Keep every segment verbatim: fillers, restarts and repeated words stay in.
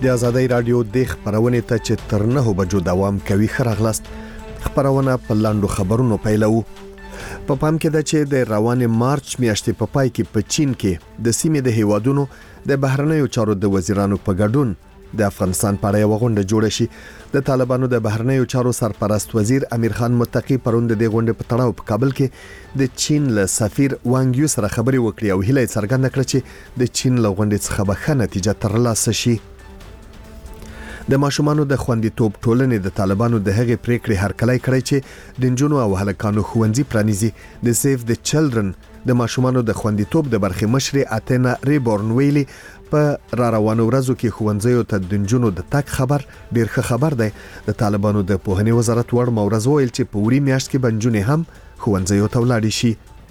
د آزادۍ رادیو د خبرونې ته چې تر نه بجو دوام کوي خراغلاست خبرونه په لاندو خبرونو پیلو. په پام کې ده چې د روان مارچ میاشتې په پای کې په چین کې د سیمې د هیوادونو د بهرنیو چارو د وزیرانو په ګډون د افغانستان په اړه یو غونډه جوړه شي. د طالبانو د بهرنیو چارو سرپرست وزیر امیر خان متقی پروند د غونډې په تړاو په کابل کې د چین له سفیر وانګ یو سره خبري وکړي او هیله څرګنده کړه چې د چین له غونډې څخه به ښه نتیجه ترلاسه شي. د ماشومانو د خوندیتوب ټولنې د طالبانو د هغې پریکړې هرکلی کړی چې د نجونو او هلکانو ښوونځي پرانیزي. د سیف د چلډرن د ماشومانو د خوندیتوب د برخې مشرې اتینا ریبورن ویلي په را روانو ورځو کې ښوونځیو ته د نجونو د تګ خبر ډیر ښه خبر دی. د طالبانو د پوهنې وزارت وړ مورز ویل چې په وړي میاشت کې بنجونې هم ښوونځیو ته ولاړې شي.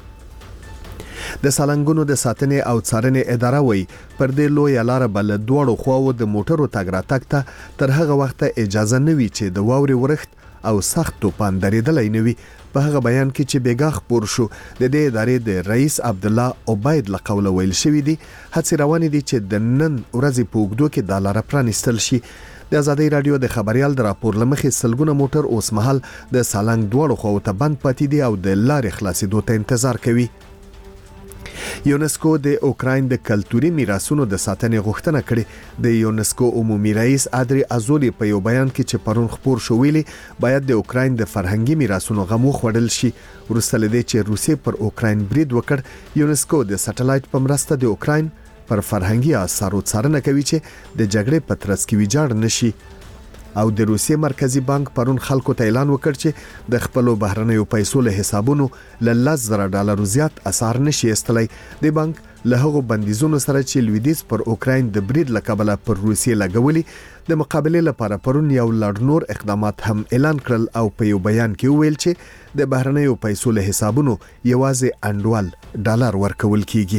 د سالنګونو د ساتنې او څارنې اداره وایي پر دې لوی لار بل دوړو خواو د موټرو تګ راتګ ته تر هغه وخت اجازه نه وي چې د واوري ورښت او سخت توپان درېدلای نه وي. په هغه بیان کې چې بیګا خبر شو د دې ادارې د رئیس عبد الله عبید له قوله ویل شوی دی هڅې روانې دي چې د نن ورځې په اوږدو کې د لار پرانیستل شي. د آزادۍ رادیو د خبريال د راپور لمخې سلګونه موټر اوس مهال د سالنګ دوړو خواو ته بند پاتې دي او د لارې خلاصېدو ته انتظار کوي. یونسکو د اوکراین د کلتوري میراثونو د ساتنې غوښتنه کړې. د یونسکو عمومي رئیس ادري ازولي په یو بیان کې چې پرون خبر شو ویلي باید د اوکراین د فرهنګي میراثونو غم وخوړل شي. وروسته لدې چې روسیې پر اوکراین برید وکړ یونسکو د سټلایټ په مرسته د اوکراین پر فرهنګي آثارو څارنه کوي چې د جګړې په ترڅ کې ویجاړ نشي. او د روسیې مرکزی بانک پرون خلکو ته اعلان وکړ چې د خپل بهرنیو پیسو له حسابونو ل لس زره ډالر زیات اثر نشي استلای. د بانک له هغو بندیزونو سره چې لویدیز پر اوکراین د برید لکبله پر روسیې لګولي د مقابله لپاره پرون یو لړ نور اقدامات هم اعلان کړل او په یو بیان کې ویل چې د بهرنیو پیسو له حسابونو یوازې انډوال ډالر ورکول کیږي.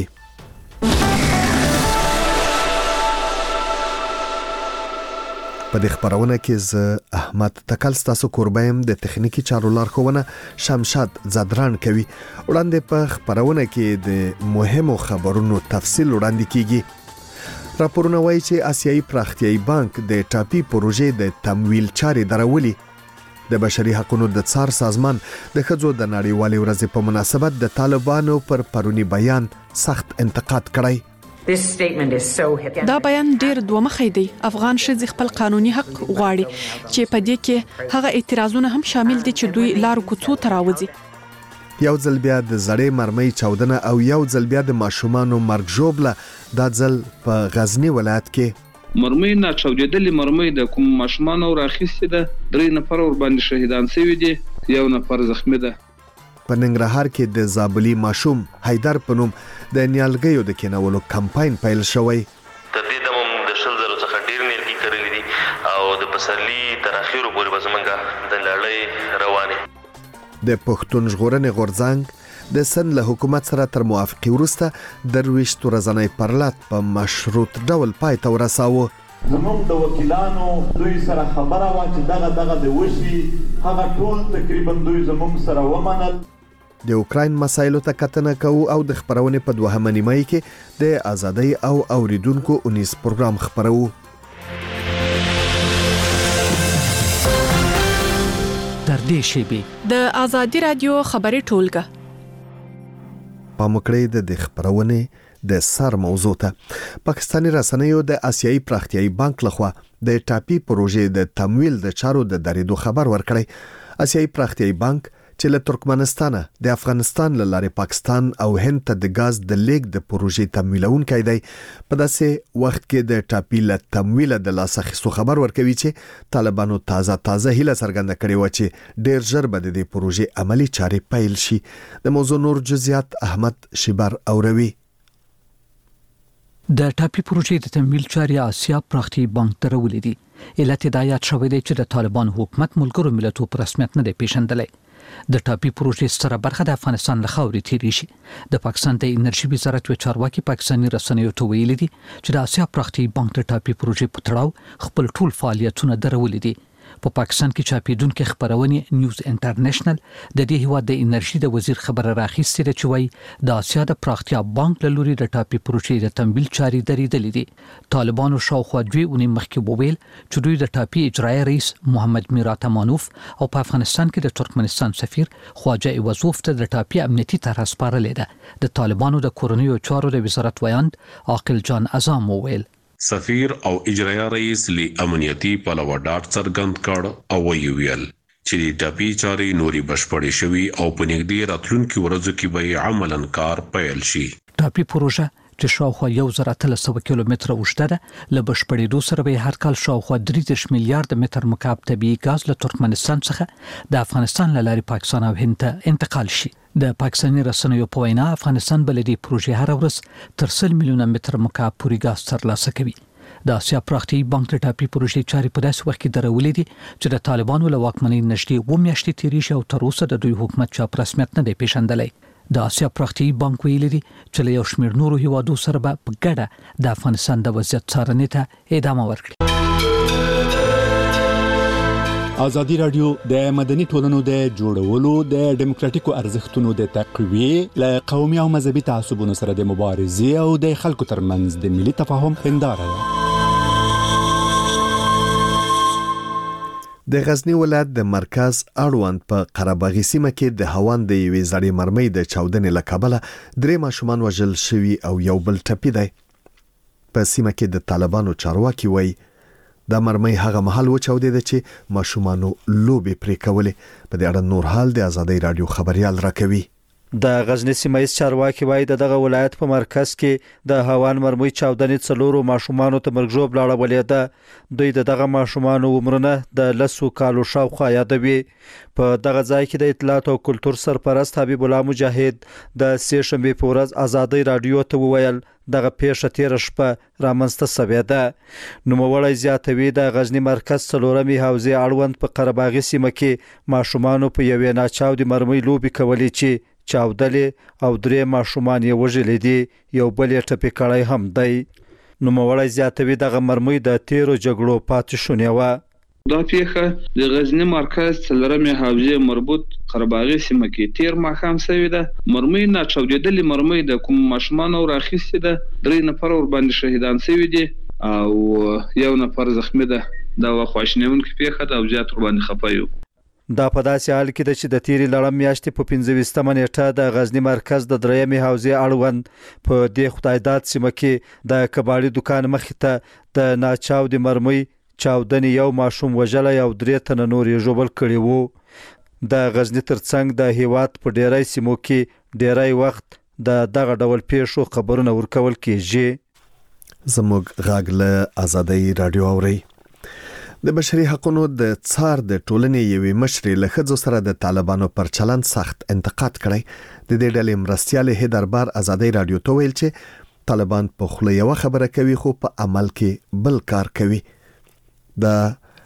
په دې خبرونه کې ز احمد تکل ستاسو کوربایم د تخنیکی چارو لارښوونه شمشاد زدران کوي. وړاندې په خبرونه کې د مهمو خبرونو تفصیل وړاندې کیږي. راپورونه وایي چې آسیایي پراختیایي بانک د ټاپي پروژې د تمویل چارې درولې. د بشري حقوقو د څار سازمان د ښځو د نړیوالې ورځې په مناسبت د طالبانو پر پرونی بیان سخت انتقاد کړی. دا بیان ډیر دوه مخی دی. افغان ښځې خپل قانوني حق غواړي چې په دې کې هغه اعتراضونه هم شامل دي چې دوی لارو کوڅو ته راوځي. یو ځل بیا د زړې مرمۍ چاودنه او یو ځل بیا د ماشومانو مرګ ژوبله دا ځل په غزنی ولایت کې مرمۍ نه چاودېدلې مرمۍ د کوم ماشومانو راخیستې ده. درې نفر ور باندې شهیدان شوي دي، یو نفر زخمی ده. په ننګرهار کې د زابلی ماشوم حیدر په نوم د نیالګیو د کینولو کمپاین پیل شوی. تر دې دمه د شل زرو څخه ډیر نیالګي کرلي دي او د پسرلي تر اخیرو پورې به زمونږ د لړۍ روانې. د پښتون ژغورنې غورځنګ د سن له حکومت سره تر موافقې وروسته درویشت ورځنی پرلط په مشروط ډول پای ته ورساوه. زموږ د وکیلانو دوی سره خبره وه چې دغه دغه د وشي هغه ټول تقریبا دوی زموږ سره ومنل. د اوکراین مسایلو ته کتنه کوو او د خبرونې په دوهمه نیمایي کې د آزادۍ او اوریدونکو اونیس پروګرام خبرو. تر دې شیبې د آزادۍ رادیو خبري ټولګه پاموکړې د خبرونې د سر موضوع ته. پاکستاني رسنیو د آسیایي پراختیایي بانک لخوا د ټاپي پروژې د تمویل د چارو د درېدو خبر ورکړی. آسیایي پراختیایي بانک چې له ترکمنستان د افغانستان له لارې پاکستان او هند ته د غاز د لیک د پروژې تمویلونکی دی. په داسې وخت کې د ټاپي له تمویل د لاسه اخیستو خبر ورکوي چې طالبانو تازه تازه هیله څرګنده کړې و چې ډیر ژر به د پروژې عملی چارې پیل شي. د موضوع نور جزئیات احمد شیبر اوروي. د ټاپي پروژې د تمویل چارې آسیا پراختیایي بانک درولې دي. علت هدایت شوی دی چې د طالبان حکومت ملګرو ملتونو په رسمیت نه دی پیژندلی. د ټاپي پروژې ستره برخه د افغانستان له خاورې تیری شي. د پاکستان د انرژي وزارت و چارواکي پاکستاني رسنیو ته ویلي دي چې د آسیا پراختیایي بانک د ټاپي پروژې په تړاو خپل ټول فعالیتونه درولې دي. په پاکستان کې چاپیدونکو خبرونه نیوز انټرنیشنل د دې هیواد د انرژي د وزیر خبره راخیستې چې وایي د اسیا د پراختیا بانک له لوري د ټاپي پروژې د تمویل چاري درېدلې دي. طالبانو شاوخوا دوی اونۍ مخکې وویل چې دوی د ټاپي اجرایي رئیس محمد میرات امانوف او په افغانستان کې د ترکمنستان سفیر خواجه ایوازوف ته د ټاپي امنیتي طرح سپارلې ده. د طالبانو د کورنیو چارو د وزارت ویاند عاقل جان اعظم وویل سفیر او اجرایي رئیس لی امنیتي پلوه ډاټ څرګند کړ او ویل چې د ټاپي چاري نوري بشپړې شوي او په نږدې راتلونکو ورځو کې به عملاً کار پیل شي. ټاپي پروژه چې شاوخوا یو زره اتلس سوه کیلومتره اوږده ده له بشپړېدو سره به هر کال شاوخوا درې دېرش میلیارډ متر مکعب طبیعي ګاز له ترکمنستان څخه د افغانستان له لارې پاکستان او هند ته انتقال شي. د پاکستاني رسنیو په وینا افغانستان بل د پروژې هر ورځ تر سل میلیونه متر مکعب پورې ګاز ترلاسه کوي. د اسیا پراختي بانک د ټاپي پروژې چاري په داسې وخت کې درولې دي چې د طالبانو له واکمنۍ نږدې اوه میاشتې تیرې شي او تر اوسه د دوی حکومت چا په رسمیت نه دی پیژندلی. د اسیا پراختي بانک ویلي دي چې له یو شمېر نورو هیوادو سره به په ګډه د افغانستان د وضعیت څارنې ته ادامه ورکړي. ازادي رادیو د مدني ټولنو د جوړولو د ډیموکراتیکو ارزښتونو د تقویې له قومي او مذهبي تعصبونو سره د مبارزې او د خلکو ترمنځ د ملي تفاهم هنداره ده. د غزنی ولایت د مرکز اړوند په قرهباغي سیمه کې د هوان د یوې زړې مرمۍ د چاودنې له کبله درې ماشومان وژل شوي او یو بل ټپي دی. په سیمه کې د طالبانو چارواکي وایي دا مرمۍ هغه مهال وچاودېده چې ماشومانو لوبې پرې کولې. په دې اړه نور حال د ازادۍ رادیو خبريال راکوي. د غزنی سیمه چارواکي وایي دغه ولایت په مرکز کې د هوان مرمۍ چاودنې څلورو ماشومانو ته مرګ ژوب لاړولې ده. دوی دغه ماشومانو عمرونه د لسو کالو شاوخوا یادوي. په دغه ځای کې د اطلاعات او کلتور سرپرست حبیب الله مجاهد د سې شنبې په ورځ ازادۍ رادیو ته وویل دغه پیښه تیر شپه رامنځته شوې ده. نوموړی زیاتوي د غزنی مرکز څلورمې حوزې اړوند په قرهباغي سیمه کې ماشومانو په یوې ناچاودې مرمۍ لوبې کولې چې چاودلې او درې ماشومان یې وژلې دي، یو بل یې ټپي کړی هم دی. نوموړی زیاتوي دغه مرمۍ د تیرو جګړو پاتې شونې وه. دا پیښه د غزنی مرکز څلورمې حوزې مربوط قرهباغي سیمه کې تیر ماښام شوې ده. مرمۍ ناچاودېدلې مرمۍ د کوم ماشومان راخیستې ده. درې نفر ور باندې شهیدان شوي دي او یو نفر زخمی ده. دا خواشینونکې پیښه ده او زیات ور باندې خفه یو. دا په داسې حال کې ده چې د تیرې لړم میاشتې په پنځه ویشتمه نیټه د غزنی مرکز د درېیمې حوزې اړوند په دې خدایداد سیمه کې د کباړي دکان مخې ته د ناچاودې مرمۍ چاودنې یو ماشوم وژلی او درې تنه نور یې ژوبل کړي وو. د غزنی ترڅنګ د هیواد په ډیری سیمو کې ډیری وخت د دغه ډول پیښو خبرونه ورکول کیږي. زموږ غږ له ازادۍ رادیو اوري. د بشري حقوقو د څار د ټولنې یوې مشرې له ښځو سره د طالبانو پر چلند سخت انتقاد کړی. د دې ډلې مرستیال هیدربار ازادۍ رادیو ته ویل چې طالبان په خوله یو خبره کوي خو په عمل کې بل کار کوي. د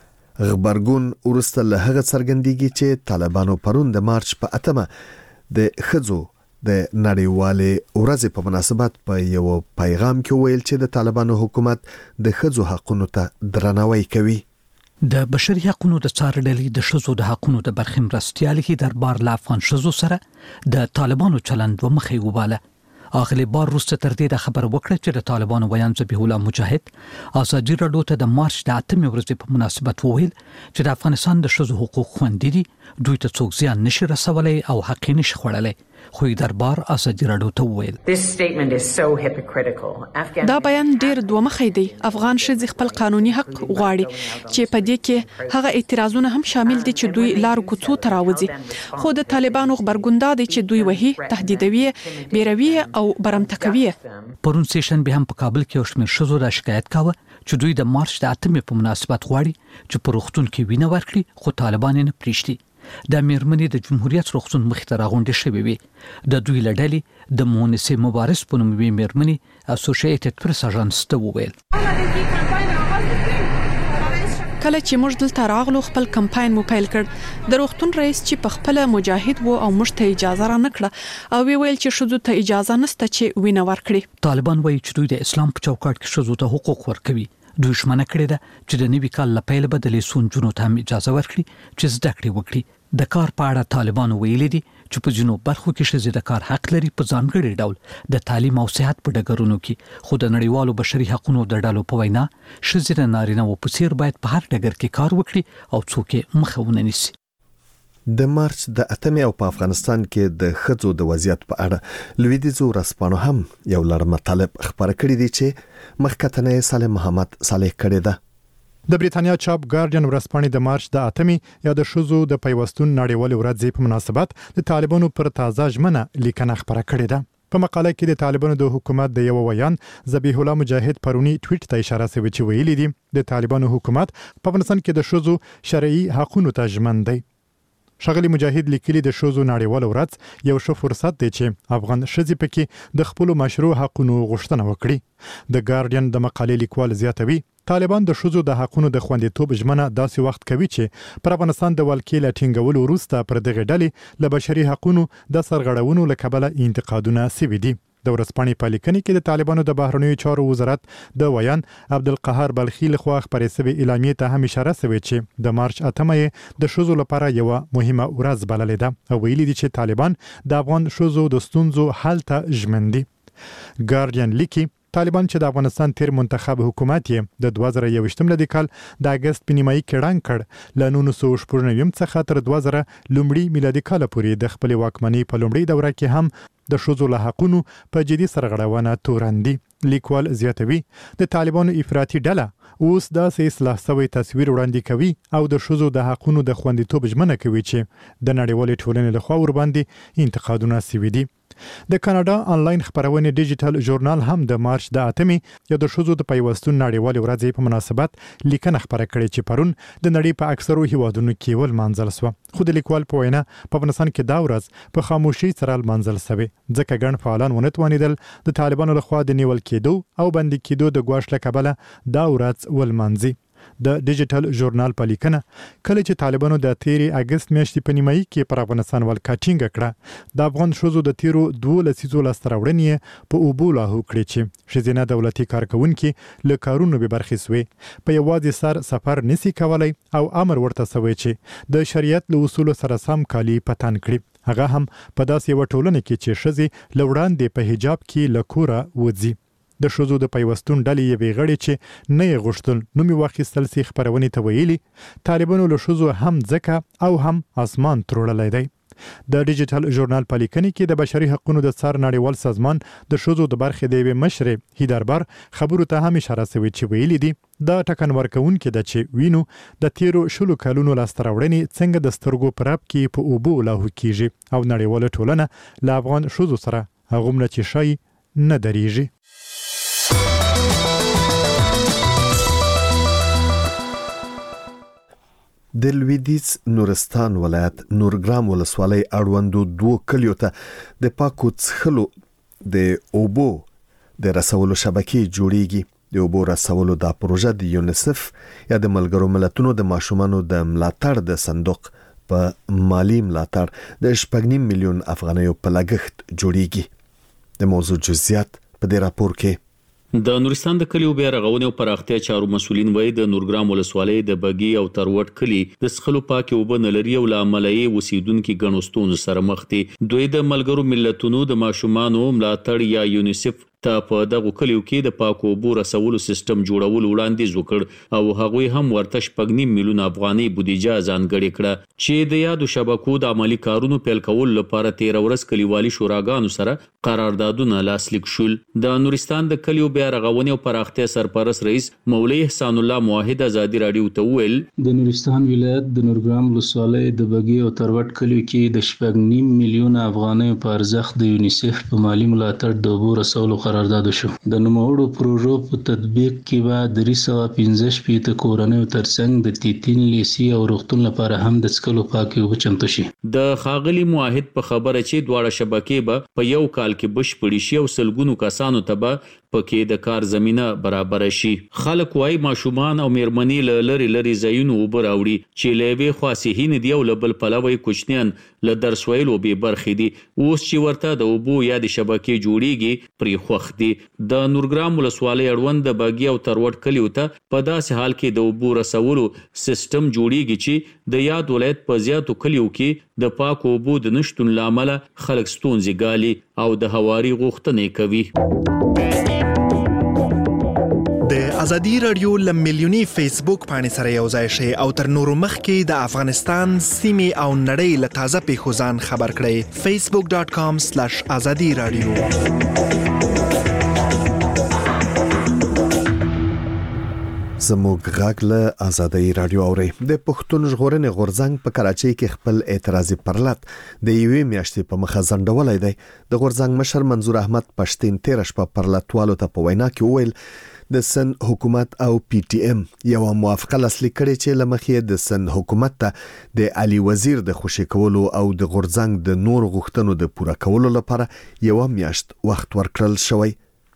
غبرګون ورسته له هغه څرګندېږي چې طالبانو پرون د مارچ په اتمه د ښځو د نړیوالې ورځې په مناسبت په یو پیغام کې ویل چې د طالبانو حکومت د ښځو حقوقو ته درناوی کوي. د بشري حقوقو د څار ډلې د ښځو د حقوقو د برخې مرستیال هیدربار له افغان ښځو سره د طالبانو چلند ومخې وباله. اغلی بار وروسته تر دې د خبر وکړه چې د طالبانو ویان ذبیح الله مجاهد ازادي رادیو ته د مارچ د اتمې ورځې په مناسبت وویل چې د افغانستان د ښځو حقوق خوندي دي، دوی ته څوک زیان نشي رسولی او حق یې نشي خوړلی. خو دربار ازادي رادیو ته وویل دا بیان ډیر دوه مخی دی. افغان ښځې خپل قانوني حق غواړي چې په دې کې هغه اعتراضونه هم شامل دي چې دوی لارو کوڅو ته راوځي. خو د طالبانو غبرګون دا دی چې دوی وهي، تهدیدوي، بیروي او برمته کوي. پرون سیشن به هم په کابل کې یو شمېر ښځو دا شکایت کاوه چې دوی د مارچ د اتمې په مناسبت غواړي چې په روغتون کې وینه ورکړي خو طالبان نه پریږدي. د میرمنې د جمهوریت روغتون مخې ته راغونډې شوې وي. د دوی له ډلې د مونسې مبارز په نوم یوې میرمنې اسوسییټډ پریس اژانس ته وویل کله چې موږ دلته راغلو خپل کمپاین مو پیل کړ. د روغتون رئیس چې په خپل مجاهد وو او موږ ته اجازه را نکړه او وی ویل چې ښځو ته اجازه نشته چې وینه ورکړي. طالبان وایي چې دوی د اسلام په چوکاټ کې ښځو ته حقوق ورکوي. دوی شمنه کړې ده چې د نوي کال لپاره بدلې سونجونو ته هم اجازه ورکړي چې زده کړې وکړي. د کار په اړه طالبانو ویلي دي چې په ځینو برخو کې ښځې د کار حق لري په ځانګړي ډول د تعلیم او صحت په ډګرونو کې، خو د نړیوالو بشري حقوقو د ډلو په وینا ښځې د نارینه‌و په څیر باید په هر ډګر کې کار وکړي او څوک یې مخه ونه نیسي. د مارچ د اتمې او په افغانستان کې د ښځو د وضعیت په اړه لویدیځو ورځپاڼو هم یو لړ مطالب خبره کړې دي چې مخکتنه صالح محمد صالح کړی ده. د بریتانیا چاپ ګارډین ورځپاڼې د مارچ د اتمې یا د ښځو د پیوستون نړیوالې ورځې په مناسبت د طالبانو پر تازه ژمنه لیکنه خبره کړې ده. په مقاله کې د طالبانو د حکومت د یو ویان ذبیح الله مجاهد پرونی ټویټ ته اشاره شوې چې ویلي دي د طالبانو حکومت په افغانستان کې د ښځو شرعي حقوقو ته ژمن دی. ښاغلي مجاهد لیکلي د ښځو نړیوال ورځ یو ښه فرصت دی چې افغان ښځې پکې د خپل مشروع حقوقو غوښتنه وکړي. د ګارډین د مقالې لیکوال زیاتوي طالبان د ښځو د حقوقو د خوندیتوب ژمنه داسې وخت کوي چې پر افغانستان د ولکې لا ټینګولو وروسته پر دغه ډلې له بشري حقوقو د سرغړونو له کبله انتقادونه سوي دي. د ورځپاڼې په لیکنه کې د طالبانو د بهرنیو چارو وزارت د ویان عبدالقهار بلخي لخوا خپرې شوې اعلامیې ته هم اشاره شوې چې د مارچ اتمه د ښځو لپاره یو مهمه ورځ بللې ده او ویلي دي چې طالبان د افغان ښځو د ستونزو حل ته ژمن دي. ګارډین لیکي طالبان چې د افغانستان تیر منتخب حکومت یې د دوه زره یوویشتم لدی کال د اگست په نیمایي کې ړنګ کړ، له نولس سوه شپږ نوي څخه تر دوه زره لومړي میلادي کال پورې د خپل واکمنۍ په لومړي دوره کې هم د ښځو له حقوقو په جدي سرغړونه تورندي. لیکوال زیاتوي د طالبانو افراطي ډله اوس داسې اصلاح شوی تصویر وړاندې کوي او د ښځو د حقوقو د خوندیتوب ژمنه کوي چې د نړیوالې ټولنې لخوا ورباندې انتقادونه شوي دي. د کاناډا آنلاین خبرونه ډیجیټل ژورنال هم د مارچ د اتمې یا د ښځو د پیوستون نړیوالې ورځې په مناسبت لیکنه خبره کړې چې پرون د نړۍ په اکثرو هیوادونو کې ولمانځل شوه، خو د لیکوال په وینا په افغانستان کې دا ورځ په خاموشي سره لمانځل شوې ځکه ګڼ فعالان ونه توانېدل د طالبانو لخوا د نیول کېدو او بندي کېدو د ګواښ له کبله دا ورځ ولمانځي. د ډیجیټل ژورنال په لیکنه کله چې طالبانو د تیرې اگست میاشتې په نیمایي کې پر افغانستان ولکه ټینګه کړه، د افغان ښځو د تیرو دوه لسیزو لاسته راوړنې په اوبو لاهو کړې چې ښځینه دولتي کارکونکي له کارونو بې برخې سوې، په یوازې سر سفر نسی کولی او امر ورته شوی چې د شریعت له اصولو سره سم کالي په تن کړي، هغه هم په داسې یوه ټولنه کې چې ښځې له وړاندې په حجاب کې له کوره وځي. د ښځو د پیوستون ډلې یوې غړي چې نه یې غوښتل نوم یې واخیستل سي خپرونې ته ویلي طالبانو له ښځو هم ځکه او هم اسمان تروړلی دی. د ډیجیټل ژورنال په لیکنې کې د بشري حقوقو د څار نړیوال سازمان د ښځو د برخې د یوې مشرې هیدربار خبرو ته هم اشاره شوې چې ویلي دي دا ټکن ورکوونکې ده چې وینو د تیرو شلو کلونو لاسته راوړنې څنګه د سترګو په رپ کې په اوبو لاهو کیږي او نړیواله ټولنه له افغان ښځو سره هغومره چې ښایي نه درېږي. د لویدیځ نورستان ولایت نورګرام ولسوالۍ اړوندو دوه کلیو ته د پاکو څښلو د اوبو د رسولو شبکې جوړیږي. د اوبو رسولو دا پروژه د یونیسف یا د ملګرو ملتونو د ماشومانو د ملاتړ د صندوق په مالی ملاتړ د شپږ نیم میلیون افغانیو په لګښت جوړیږي. د موضوع جزئیات په دې راپور کې د نورستان د کلیو بیا رغونې او پراختیا چارو مسولین وایي د نورګرام ولسوالۍ د بګي او تروټ کلی د څښلو پاکې اوبه نه لري او له امله یې اوسیدونکي ګڼو ستونزو سره مخ دي. دوی د ملګرو ملتونو د ماشومانو ملاتړ یا یونیسف ته په دغه کلیو کې د پاکو اوبو رسولو سیستم جوړول وړاندیز وکړ او هغوی هم ورته شپږ نیم میلیون افغاني بودیجه ځانګړې کړه چې د یادو شبکو د عملي کارونو پیل کولو لپاره تیر ورځ کلیوالي شوراګانو سره قراردادونه لاسلیک شول. د نورستان د کلیو بیا رغونې او پراختیا سرپرست رئیس مولوي احسان الله موحد ازادي رادیو ته ویل د نورستان ولایت د نورګرام ولسوالۍ د بګي او تروټ کلیو کې د شپږ نیم میلیون افغاني په ارزښت د یونیسف په مالی ملاتړ د اوبو رسولو قرارداد شو. د نوموړو پروژو په تطبیق کې به درې سوه پنځه شپېته کورنیو ترڅنګ د تیتین لیسي او روغتون لپاره هم د څښلو پاکې اوبه چمتو شي. د ښاغلي موحد په خبره چې دواړه شبکې به په یو کال کې بشپړې شي او سلګونو کسانو ته به پکې د کار زمينه برابر شي. خلک وايي ماشومان او میرمنې له لری لری ځایونو اوبه راوړي چې له یوې خوا صحي نه دي او له بل پلوه یې کوچنیان له درس ویلو بې برخې دي. اوس چې ورته د اوبو یا د شبکې جوړیږي پرې خوښ دي. د نورګرام ولسوالۍ اړوند د باغي او تروټ کلیو ته په داسې حال کې د اوبو رسولو سیستم جوړیږي چې د یاد ولایت په زیاتو کلیو کې د پاکو اوبو د نشټون لامل خلک ستونزې ګالي او د هواري غوښتنې کوي. د ازادي رادیو ل ملیونی فیسبوک باندې سره یو ځای شي او تر نورو مخکې د افغانستان سیمې او نړۍ له تازه پیښو ځان خبر کړئ. facebook dot com slash azadi radio. زموږ غږ له ازادي رادیو اوري. د پښتون ژغورنې غورځنګ په کراچۍ کې خپل اعتراضي پرلط د یوې میاشتې په مخه ځنډولای دی. د غورځنګ مشر منظور احمد پښتين تیر شپه پرلطوالو ته په وینا کې وویل د سن حکومت او پی ټی ایم یو موافقه لاسلیک کړي چې لمخې د سن حکومت ته د علي وزیر د خوشی کولو او د غورځنګ د نور غوښتنو د پوره کولو لپاره یو میاشت وخت ورکړل شوی.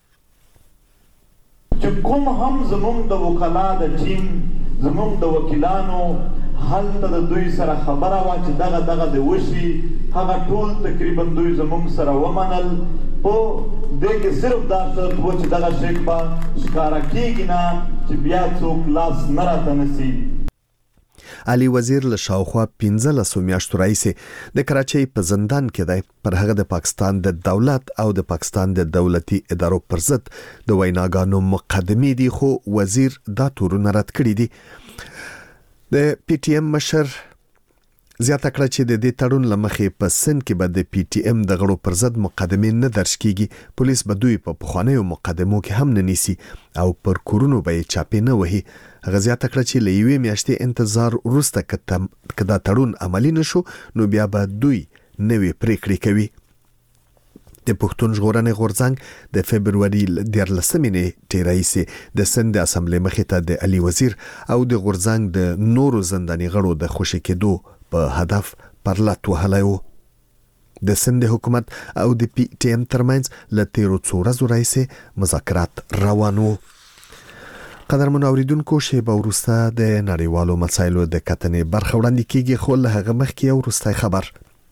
چې کوم هم زموږ د وکلا د ټیم زموږ د وکیلانو هلته د دوی سره خبره وه چې دغه دغه د وشي هغه ټول تقریبا دوی زموږ سره ومنل. په دې کې صرف دا شرط و چې دغه شی به ښکاره کېږي نه چې بیا څوک لاس نه راته نسي. علي وزیر له شاوخوا پنځلسو میاشتو راهیسې د کراچۍ په زندان کې دی. پر هغه د پاکستان د دولت او د پاکستان د دولتي ادارو پر ضد د ویناګانو مقدمې دي خو وزیر دا تورونه رد کړي دي. د پی ټی ایم مشر زیاته کړه چې د دې تړون لمخې په سن کې به د پی ټی ایم د غړو پر ضد مقدمې نه درج کیږي. پولیس به دوی په پخوانیو مقدمو کې هم نه نیسي او پر کورونو به یې چاپې نه وهي. هغه زیاته کړه چې له یوې میاشتې انتظار وروسته که دا تړون عملي نشو نو بیا به دوی نوې پریکړې کوي. د پښتون ژغورنې غورځنګ د فبروري دیارلسمې نیټې راهیسې د سند د اسمبلۍ مخې ته د علي وزیر او د غورځنګ د نورو زنداني غړو د خوشي کېدو په هدف پرلط وهلی و. د سند حکومت او د پی ټی ایم ترمنځ له تیرو څو ورځو راهیسې مذاکرات روان وو. قدرمنو اوریدونکو شیبه وروسته د نړیوالو مسایلو د کتنې برخه وړاندې کیږي خو له هغه مخکې یو وروستی خبر.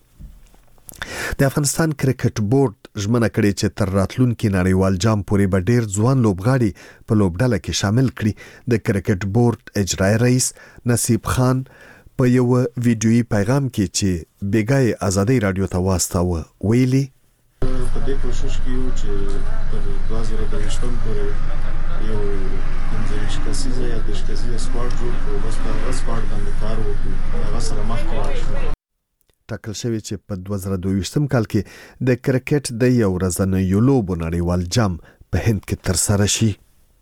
د افغانستان کرکټ بورډ ژمنه کړې چې تر راتلونکي نړیوال جام پورې به ډیر ځوان لوبغاړي په لوبډله کې شامل کړي. د کرکټ بورډ اجرایي رئیس نصیب خان په یو ویډیویي پیغام کې چې بیګای ازادي رادیو ته واستاوه ویلي په دې کوشش کیو چې تر دوه زره دویشتم پورې یو پنځه کسیزه یا دېرش کسیزه سکواډ جوړ کړو. بس په هغه سکواډ باندې کار وکړو، هغه سره مخکې لاړ شو. ټاکل شوی چې په دوه زره دویشتم کال کې د کرکټ د یو ورځنیو لوبو نړیوال جام په هند کې ترسره شي.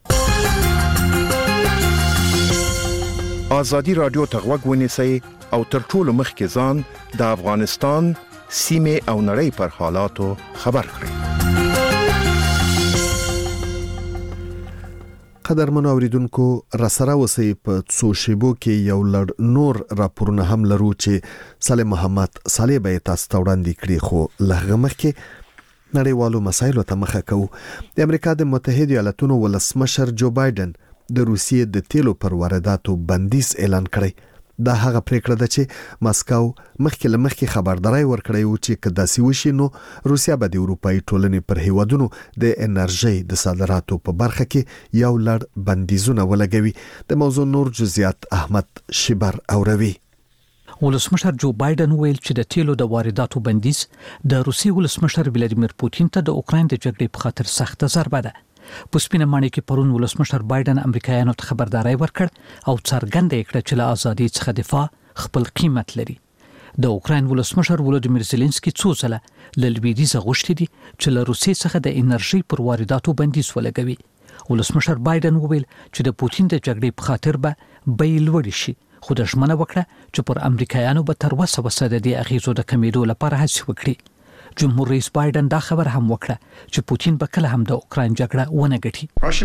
ازادي رادیو ته غوږ ونیسئ او تر ټولو مخکې ځان د افغانستان سیمې او نړۍ پر حالاتو خبر کړئ. قدرمنو اوریدونکو راسره اوسئ. په څو شیبو کې یو لړ نور راپورونه هم لرو چې صالح محمد صالح به تاسو ته وړاندې کړي خو له هغه مخکې نړیوالو مسایلو ته مخه کوو. د امریکا د متحده ایالاتونو ولسمشر جو بایدن د روسیې د تیلو پر وارداتو بندیز اعلان کړی. دا هغه پریکړه ده چې ماسکو مخکې له مخکې خبرداري ورکړی و چې که داسې وشي نو روسیا به د اروپایي ټولنې پر هیوادونو د انرژي د صادراتو په برخه کې یو لړ بندیزونه ولګوي. د موضوع نور جزئیات احمد شبر اوروي. ولسمشر جو بایدن ویل چې د تیلو د وارداتو بندیز د روسي ولسمشر ولادیمیر پوتین ته د اوکراین د جګړې په خاطر سخت ضربه ده. په سپینه ماڼۍ کې پرون ولسمشر بایدن امریکایانو ته خبرداري ورکړ او څرګنده کړه چې له ازادي څخه دفاع خپل قیمت لري. د اوکراین ولسمشر ولادیمیر زيلنسکي څو ځله له لویدیځه غوښتي دي چې له روسیې څخه د انرژي پر وارداتو بندیز ولګوي. ولسمشر بایدن وویل چې د پوتین د جګړې په خاطر به بیې لوړې شي خو د ژمنه وکړه چې پر امریکایانو به تر وسه وسه د دې اغیزو د کمیدو لپاره هڅې وکړي. جمهور رئیس بایدن دا خبر هم وکړه چې پوتین به کله هم د اوکراین جګړه ونه ګټي.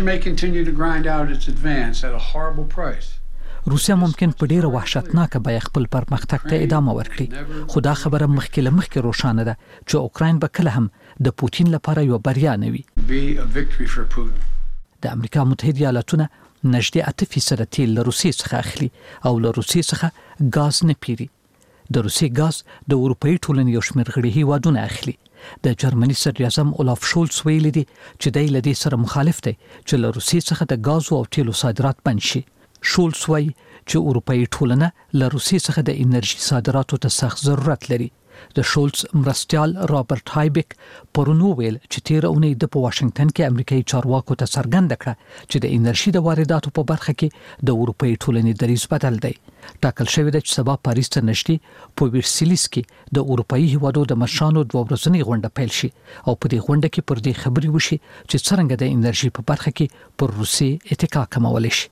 روسیا ممکن په ډیره وحشتناکه بیه خپل پرمختګ ته ادامه ورکړي خو دا خبره مخکې له مخکې روښانه ده چې اوکراین به کله هم د پوتین لپاره یو بریا نه وي. be a victory for Putin. د امریکا متحده ایالاتونه نږدې اته فیصد تیل له روسیې څخه اخلي او له روسیې څخه غاز نه پیري. د روسیې غاز د اروپאי ټولنې یو شمېر غړي هیوادونه اخلي. د جرمني صدر اعظم اولاف شولز ویلي دي چې د لدې سره مخالف دی چې له روسیې څخه د غاز او تیلو صادرات بند شي. شولز وایي چې اروپאי ټولنه له روسیې څخه د انرژي صادراتو ته سخت ضرورت لري. د شولز مرستيال رابرټ هایبک پرونو ویل چې تیر اونۍ د په واشنگټن کې امریکایي چارواکو ته څرګنده کړه چې د انرژي د وارداتو په برخه کې د اروپאי ټولنې دریځ بدل دی. ټاکل شوی دی چې سبا پاریس ته نږدې په ورسیلیس کې د اروپאי هیوادو د مشرانو دوه ورځنۍ غونډه پیل شي او په دې غونډه کې پر دې خبرې وشي چې څنګه د انرژي په برخه کې پر روسي اتکا کمول شي.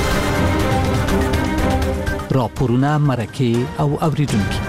راپورونه مرکه او اوریدونکو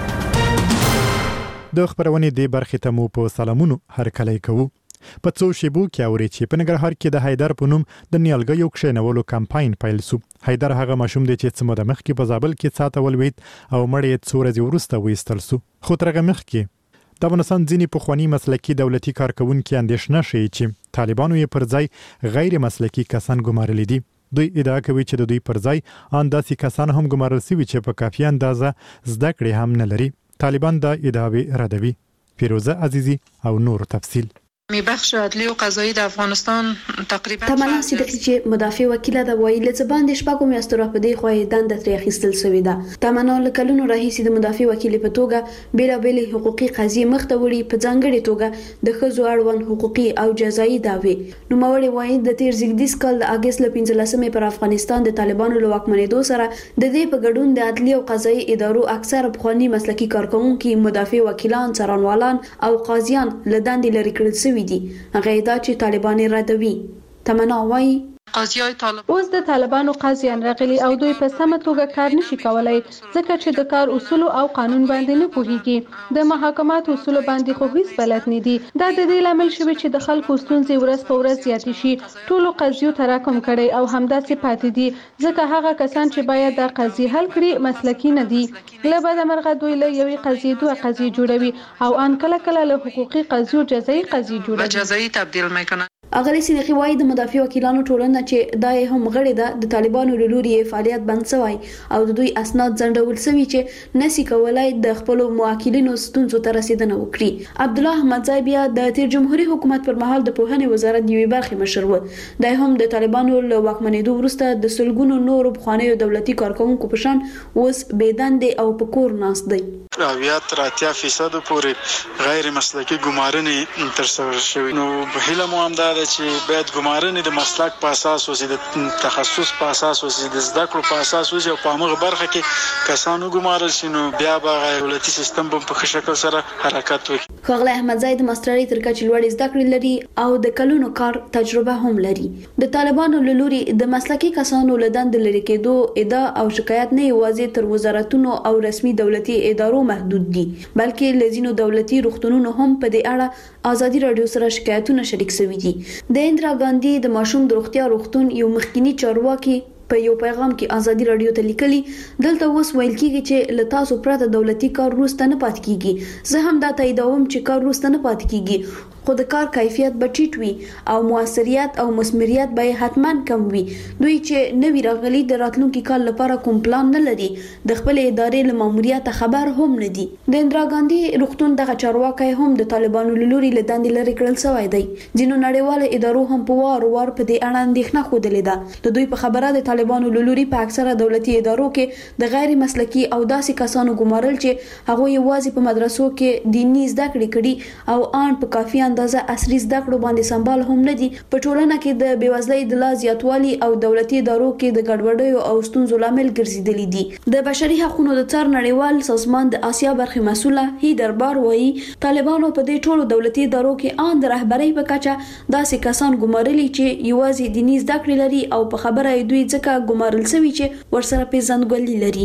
د خبرونې د برخې ته مو په سلامونو هرکلی کوو. په څو شیبو کې اوري چې په ننګرهار کې د حیدر په نوم د نیالګیو کښینولو کمپاین پیل شو. حیدر هغه ماشوم دی چې څه موده مخکې په زابل کې څاته ولوید او مړ یې څو ورځې وروسته وایستل شو. خو تر هغه مخکې د افغانستان ځینې پخواني مسلکي دولتي کارکونکي اندېښنه ښیي چې طالبانو یې پر ځای غیر مسلکي کسان ګمارلي دي. دوی ادعا کوي چې د دوی پر ځای ان داسې کسان هم ګمارل شوي چې په کافي اندازه زده کړې هم نه لري. طالبان دا ادعاوې ردوي. فیروزه عزیزی او نور تفصیل. می بخش عدلی و قضایی د افغانستان تقریبا تمنا صدقی چې مدافع وکیل د وایي له ځبان د شپږو میاشتو را پدې خوې دند تر اخیستل شوې ده. تمنا له کلونو راهیسې د مدافع وکیل په توګه بیل بیل حقوقي قضیې مخته وړي، په ځانګړي توګه د خزو اړوند حقوقي او جزایي دعوی. نو موري وایي د تیر زیږدیز کال د اگست ل پنځلسمې پر افغانستان د طالبانو له واکمنېدو سره د دې په ګډون د عدلی او قضایي ادارو اکثر پخوانی مسلکي کارکونکي مدافع وکیلان، څارنوالان او قاضیان له دندې لري کړل شوي دي. هغه دا چې طالبان ردوي. تمنا وایي قاضیای طالب اوس د طالبانو قاضیان راغلي او دوی په سمه توګه کار نشي کولای ځکه چې د کار اصول او قانون باندې نه پوهیږي. د محاکمات اصول باندې خو هیڅ بلد نه دي. دا د دې لامل شوی چې د خلکو ستونزې ورځ په ورځ زیاتې شي. ټولو قاضیو تراکم کړي او همداسې پاتې دي ځکه هغه کسان چې باید د قضیې حل کړي مسلکي نه دي. له بده مرغه دوی له یوې قضیې دوه قضیې جوړوي او ان کله کله له حقوقي قضیو جزایي قضیې جوړوي. جزایي تبدیل میکنه. اغلی سینخي وایي د مدافع وکیلانو ټولنه چې دای هم غړي ده د طالبانو له لوري فعالیت بند شوی او د دوی اسناد ځنډول شوی چې نسی کولای د خپل موکلینو ستونزو ته رسیدنه وکړي. عبد الله احمدزای بیا د تیر جمهوریت حکومت پر مهال د پوهنې وزارت یوې برخې مشر و. دای هم د طالبانو له واکمنېدو وروسته د سلګونو نورو پخوانیو دولتي کارکونکو په شان اوس بېدندې او په کور ناست دی. اویا تر اتیا فیصد پورې غیر مسلکي ګمارنې ترسره شوې. نو هیله مو هم دا چې باید ګمارنې د مسلک په اساس وسی، د تخصص په اساس وسی، د زده کړو په اساس وسی او په هغه برخه کې کسانو ګمارل شي نو بیا به دولتي سیستم په ښه شکل سره حرکت وکړي. خغله احمدزای د ماسترۍ تر کچې لوړې زده کړې لري او د کلونو کار تجربه هم لري. د طالبانو له لوري د مسلکي کسانو له دند لري کېدو ادعا او شکایت نه یوازې تر وزارتونو او رسمي دولتي ادارو محدود دي بلکې لزینو دولتي روغتونونو هم په دې اړه ازادي رادیو سره شکایتونه شریک شوي دي. د اندرا ګاندی د ماشوم د روغتیا روغتون یو مخکینی چارواکي په یو پیغام کې ازادي رادیو ته لیکلي دلته اوس ویل کیږي چې له تاسو پرته دولتي کار روسته نه پات کیږي. زه هم دا تاییدوم چې کار روسته نه پات کیږي خو د کار کیفیت به ټیټ وي او موثریت او مسمریت به حتما کم وي. دوی چې نوی راغلي د راتلونکي کال لپاره کوم پلان نه لري، د خپل ادارې له ماموریت خبر هم نه دي. د اندرا ګاندی روغتون دغه چارواکي هم د طالبانو له لوري له دندې لري کړل شوی دی. ځینو نړیوال ادارو هم په وار وار په دې اړه اندېښنه خوده ده. د دوی په خبره د طالبانو له لوري په اکثره دولتي ادارو کې د غیر مسلکي او داسې کسانو ګمارل چې هغه یوازې په مدرسو کې دیني زده کړې کړي او ان په کافي اندازه عصري زده کړو باندې سمبال هم نه دي. په ټولنه کې د بیوزلۍ د لا زیاتوالي او دولتي ادارو کې د ګډوډیو او ستونزو لامل ګرځیدلي دي. د بشري حقوقو د څار نړیوال سازمان د آسیا برخې مسوله هی دربار وایي طالبانو په دې ټولو دولتي ادارو کې ان د رهبرۍ په کچه داسې کسان ګمارلي چې یوازې دیني زده کړې لري او په خبره دوی ځکه ګمارل شوی چې ورسره پیژندګلوي لري.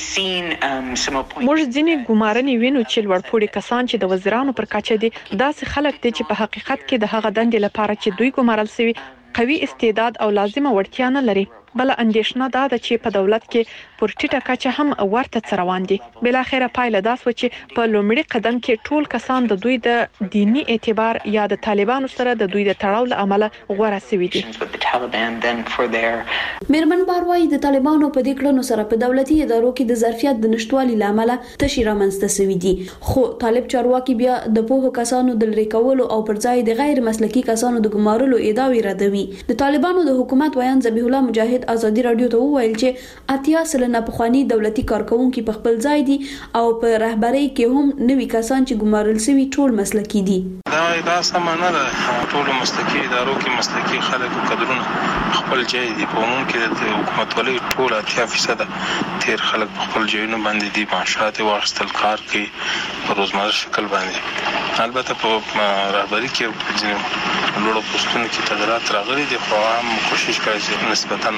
موږ ځینې ګمارنې وینو چې لوړپوړي کسان چې د وزیرانو پر کچه دي داسې خلک دي چې په حقیقت کې د هغه دندې لپاره چې دوی ګمارل شوی قوي استعداد او لازمه وړتیا نه لري. بل اندیشنه دا ده چې په دولت کې پر ټیټه کچه هم ورته روان دي. بل اخره پایله دا سو چې په لومړي قدم کې ټول کسان د دوی د دینی اعتبار یا د طالبانو سره د دوی د تړاو له امله غوړه سوي دي. میرمن باروای د طالبانو په دې کړنو سره په دولتي ادارو کې د ظرفیت د نشټوالي لامل تشي رامنځته شوی دي. خو طالب چارواکي بیا د پوهو کسانو د لری کولو او پر ځای د غیر مسلکي کسانو د ګمارلو ادعاوی ردوي. د طالبانو د حکومت ویان ذبیح الله مجاهد ازادي رادیو ته وویل چې اتیا سلنه پخوانی دولتي کارکونکو په خپل ځای دي او په رهبرۍ کې هم نوي کسان چې ګمارل شوی ټول مسلکي دي. دا دا سمانه ده ټول مسلکي ادارو کې مسلکي خلک او کډرونه خپل ځای دي. په عموم کې د حکومت ولې ټول اتیا فیصد تیر خلک خپل ځایونه باندې دي معاشات واخستل کار کوي په روزمره شکل باندې. البته په رهبری کې په ځینو لوړو پوسټونو کې تغیرات راغلي دي خو هم کوشش کوي چې نسبتاً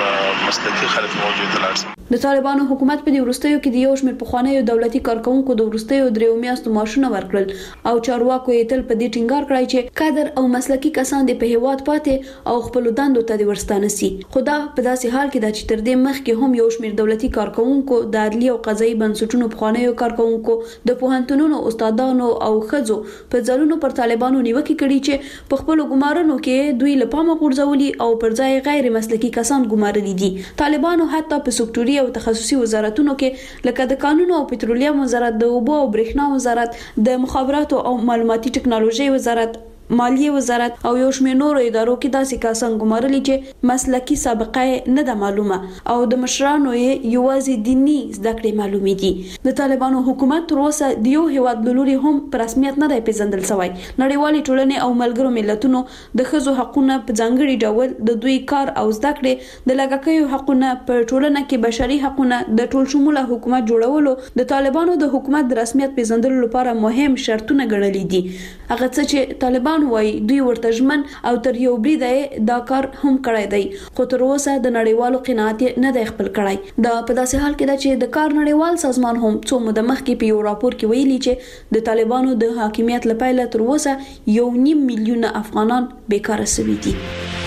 مسلکي خلک موجود لارسي. د طالبانو حکومت په دې ورستیو کې د یو شمېر پخوانیو دولتي کارکونکو د ورستیو دریو میاشتو معاشونه ورکړل او چارواکو یې تل په دې ټینګار کړی چې کادر او مسلکي کسان د په هیواد پاتې او خپل دندو ته د ورستانه سي. خدا په داسې حال کې دا چې تر دې مخکې هم یو شمېر دولتي کارکونکو د عدلي او قضایي بنسټونو پخوانیو کارکونکو د پوهنتونونو استادانو او خځو په ځلونو پر طالبانو نیوکه کړې چې په خپل ګمارنو کې دوی له پامه غورځولي او پر ځای غیر مسلکي کسان ګمارلي دي. طالبانو حتی په سکتوري او تخصصي وزارتونو کې لکه د قانون او پټرولیم وزارت، د اوبو او برېښنا وزارت، د مخابراتو او معلوماتي ټکنالوژي وزارت، مالیه وزارت او یو شمېر نورو ادارو کې داسې کسان ګمارلي چې مسلکي سابقه نه ده معلومه او د مشرانو یې یوازې دینی زده کړې معلومې دي. د طالبانو حکومت تر اوسه د یو هیواد لوري هم په رسمیت نه دی پیژندل شوی. نړیوالې ټولنې او ملګرو ملتونو د ښځو حقونه په ځانګړي ډول د دوی کار او زده کړې د لږکیو حقونه په ټولنه کې بشري حقونه د ټول شموله حکومت جوړولو د طالبانو د حکومت د رسمیت پیژندلو لپاره مهم شرطونه ګڼلي دي. هغه څه چې طالبان وای دوی ورته ژمن او تر یو بریده دا کار هم کړی دی خو تر اوسه د نړیوالو قناعت نه دی خپل کړی. دا په داسې حال کې ده چې د کار نړیوال سازمان هم څو موده مخکې په یو راپور کې ویلي چې د طالبانو د حاکمیت لپاره تر اوسه یو نیم میلیون افغانان بیکاره شوي دي.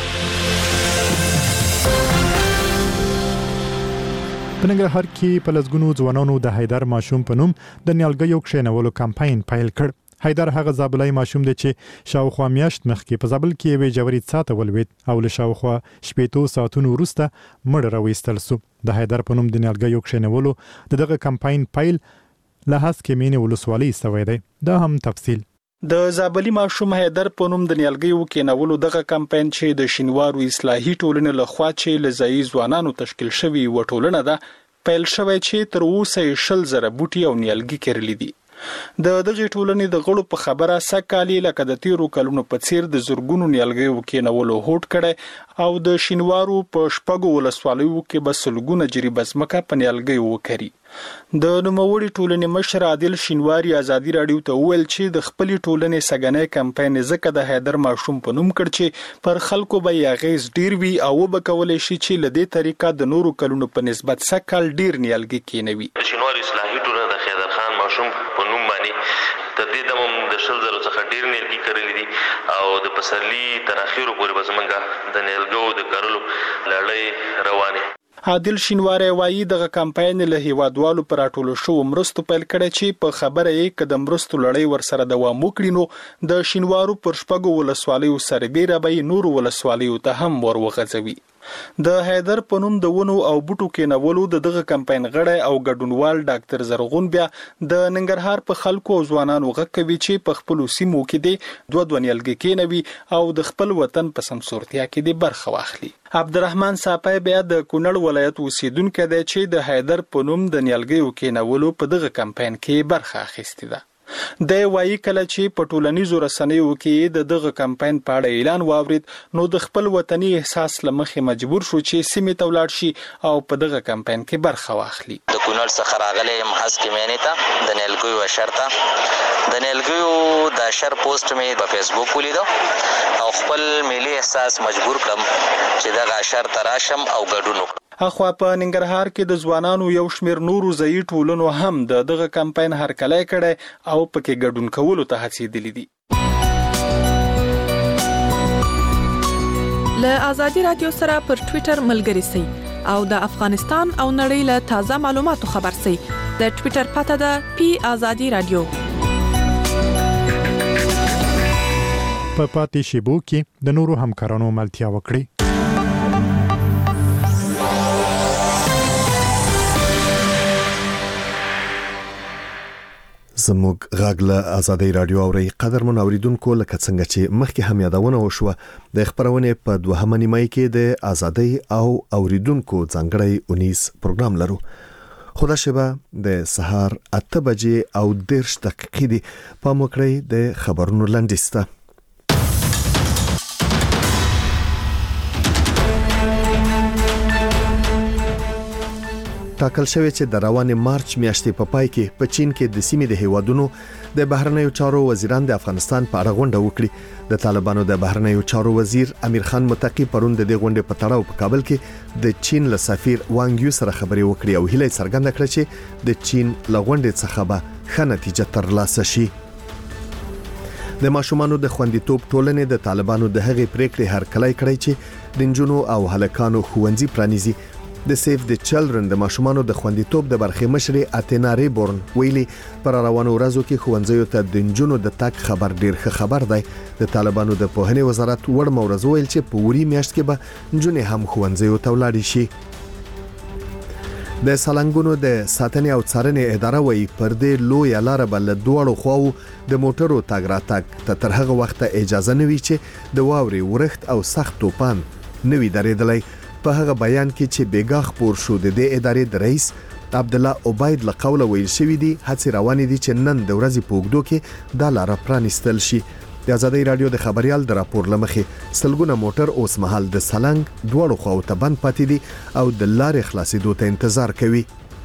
په ننګرهار کې په لسګونو ځوانانو د حیدر ماشوم په نوم د نیالګیو کښېنولو کمپاین پیل کړ. حیدر هغه زابلای ماشوم دی چې شاوخوا میاشت مخکې په زابل کې یوې جوړې څاته ولوید او له شاوخوا شپېتو ساعتونو وروسته مړ راوېستل سو. د حیدر په نوم د نیالګیو کښېنولو د دغه کمپاین پیل له هسکې مینې ولسوالۍ سوی دی. دا هم تفصیل. د زابلی ماشوم حیدر په نوم د نیالګیو کېنولو دغه کمپاین چې د شینوارو اصلاحي ټولنې لخوا چې لزایي ځوانانو تشکیل شوی و ټولنه ده پیل شوی چې تر اوسه شل زره بوټي او نیالګي کرلي دي. د دغه ټولنې د غړو په خبره سکالي لکه د تیرو کلونو په څیر د زورګونو نیالګیو کېنولو هوډ کړي او د شینوارو په شپږو ولسوالیو کې به سلګونه جریبه ځمکه په نیالګیو وکړي. د نوموړي ټولنې مشر عادل شینواری ازادي رادیو ته وویل چې د خپلې ټولنې سګنې کمپاین ځکه د حیدر ماشوم په نوم کړ چې پر خلکو به یې اغیز ډیر وي او به کولای شي چې له دې طریقه د نورو کلونو په نسبت سکل ډیر نیالګي کېنوي. شینواری اصلاحي ټولنه د حیدر خان ماشوم په نوم باندې د دې دمم د شل زرو څخه ډیر نیالګي کرلي دي او د پسرلي تر اخیرو پورې به زمونږ د نیالګیو د کرلو لړۍ روانه. عادل شینواری وایي دغه کمپاین له هیوادوالو پر راټولو شوو مرستو پیل کړی چې په خبره یې که د مرستو لړۍ ورسره دوام وکړي نو د شینوارو پر شپږو ولسوالیو سربیره به یې نورو ولسوالیو ته هم ور وغځوي. د حیدر په نوم د ونو او بوټو کېنولو د دغه کمپاین غړی او ګډونوال ډاکټر زرغون بیا د ننګرهار په خلکو او ځوانانو غږ کوي چې په خپلو سیمو کې د دوه دوه نیالګي کېنوي او د خپل وطن په سمسورتیا کې د برخه واخلي. عبدالرحمن صاپای بیا د کونړ ولایت اوسیدونکی دی چې د حیدر په نوم د نیالګیو کېنولو په دغه کمپاین کې برخه اخیستې ده. د وایي کله چې په ټولنیزو رسنیو کې د دغه کمپاین په اړه اعلان واورید نو د خپل وطني احساس لمخې مجبور شو چې سیمې ته ولاړ شي او په دغه کمپاین کې برخه واخلي. د کونړ څخه راغلی یم هسکې مینې ته د نیالګیو اشر ته د نیالګیو د اشر پوسټ مې په فیسبوک ولیدو او خپل ملي احساس مجبور کړم چې دغه اشر ته راشم او ګډون وکړم. اخوا په ننګرهار کې د ځوانانو یو شمېر نورو ځایي ټولنو هم د دغه کمپاین هرکلی کړی او پکې ګډون کولو ته هڅېدلي دي. له ازادي رادیو سره پر ټوئیټر ملګري سئ او د افغانستان او نړۍ له تازه معلوماتو خبر سئ. د ټوئیټر پته ده پی ازادي رادیو. په پاتې شیبو کې د نورو همکارانو ملتیا وکړي. زموږ غږ له ازادي رادیو اوري قدر منوریدونکو لکه څنګه چې مخکې هم یادونه وشوه د خبرونې په دوهمه نیمه کې د ازادي او اوریدونکو ځانګړی اونیس پروګرام لرو. خدا شبه د سهار اته بجې او دیرش دقیقې دی په موکړی د خبرونو لنډیسته. ټاکل شوی چې د روان مارچ میاشتې په پای کې په چین کې د سیمې د هیوادونو د بهرنیو چارو وزیران د افغانستان په اړه غونډه وکړي. د طالبانو د بهرنیو چارو وزیر امیر خان متقی پرون د دې غونډې په تړاو په کابل کې د چین له سفیر وانګ یو سره خبرې وکړي او هیله څرګنده کړه چې د چین له غونډې څخه به ښه نتیجه ترلاسه شي. د ماشومانو د خوندیتوب ټولنې د طالبانو د هغې پریکړې هرکلی کړی چې د نجونو او هلکانو ښوونځي پرانیزي. د سیف د چلډرن د ماشومانو د خوندیتوب د برخې مشر اتینا ریبورن ویلي پر روانو ورځو کې ښوونځیو ته د نجونو د تک خبر ډیر ښه خبر دی. د طالبانو د پوهنې وزارت وړ مورز ویل چې په وری میاشت کې به نجونې هم ښوونځیو ته ولاړې شي. د سالنګونو د ساتنې او څارنې اداره وایي پر دې لوی لار بل دوړو خواو د موټرو تګ راتګ ته تر هغه وخت اجازه نه وي چې د واوري ورښت او سخت طوفان نوي درېدلی. په هغه بیان کې چې بیګا خبر شو د دې ادارې د رئیس عبد الله عبید له قوله ویل شوی دی هڅې روانې دي چې نن د ورځې په اوږدو کې دا لار پرانیستل شي. د ازادي رادیو د خبريال د راپور لمخې سلګونه موټر اوس مهال د سالنګ دوړو خواو ته بند پاتې دي او د لارې خلاصېدو ته انتظار کوي.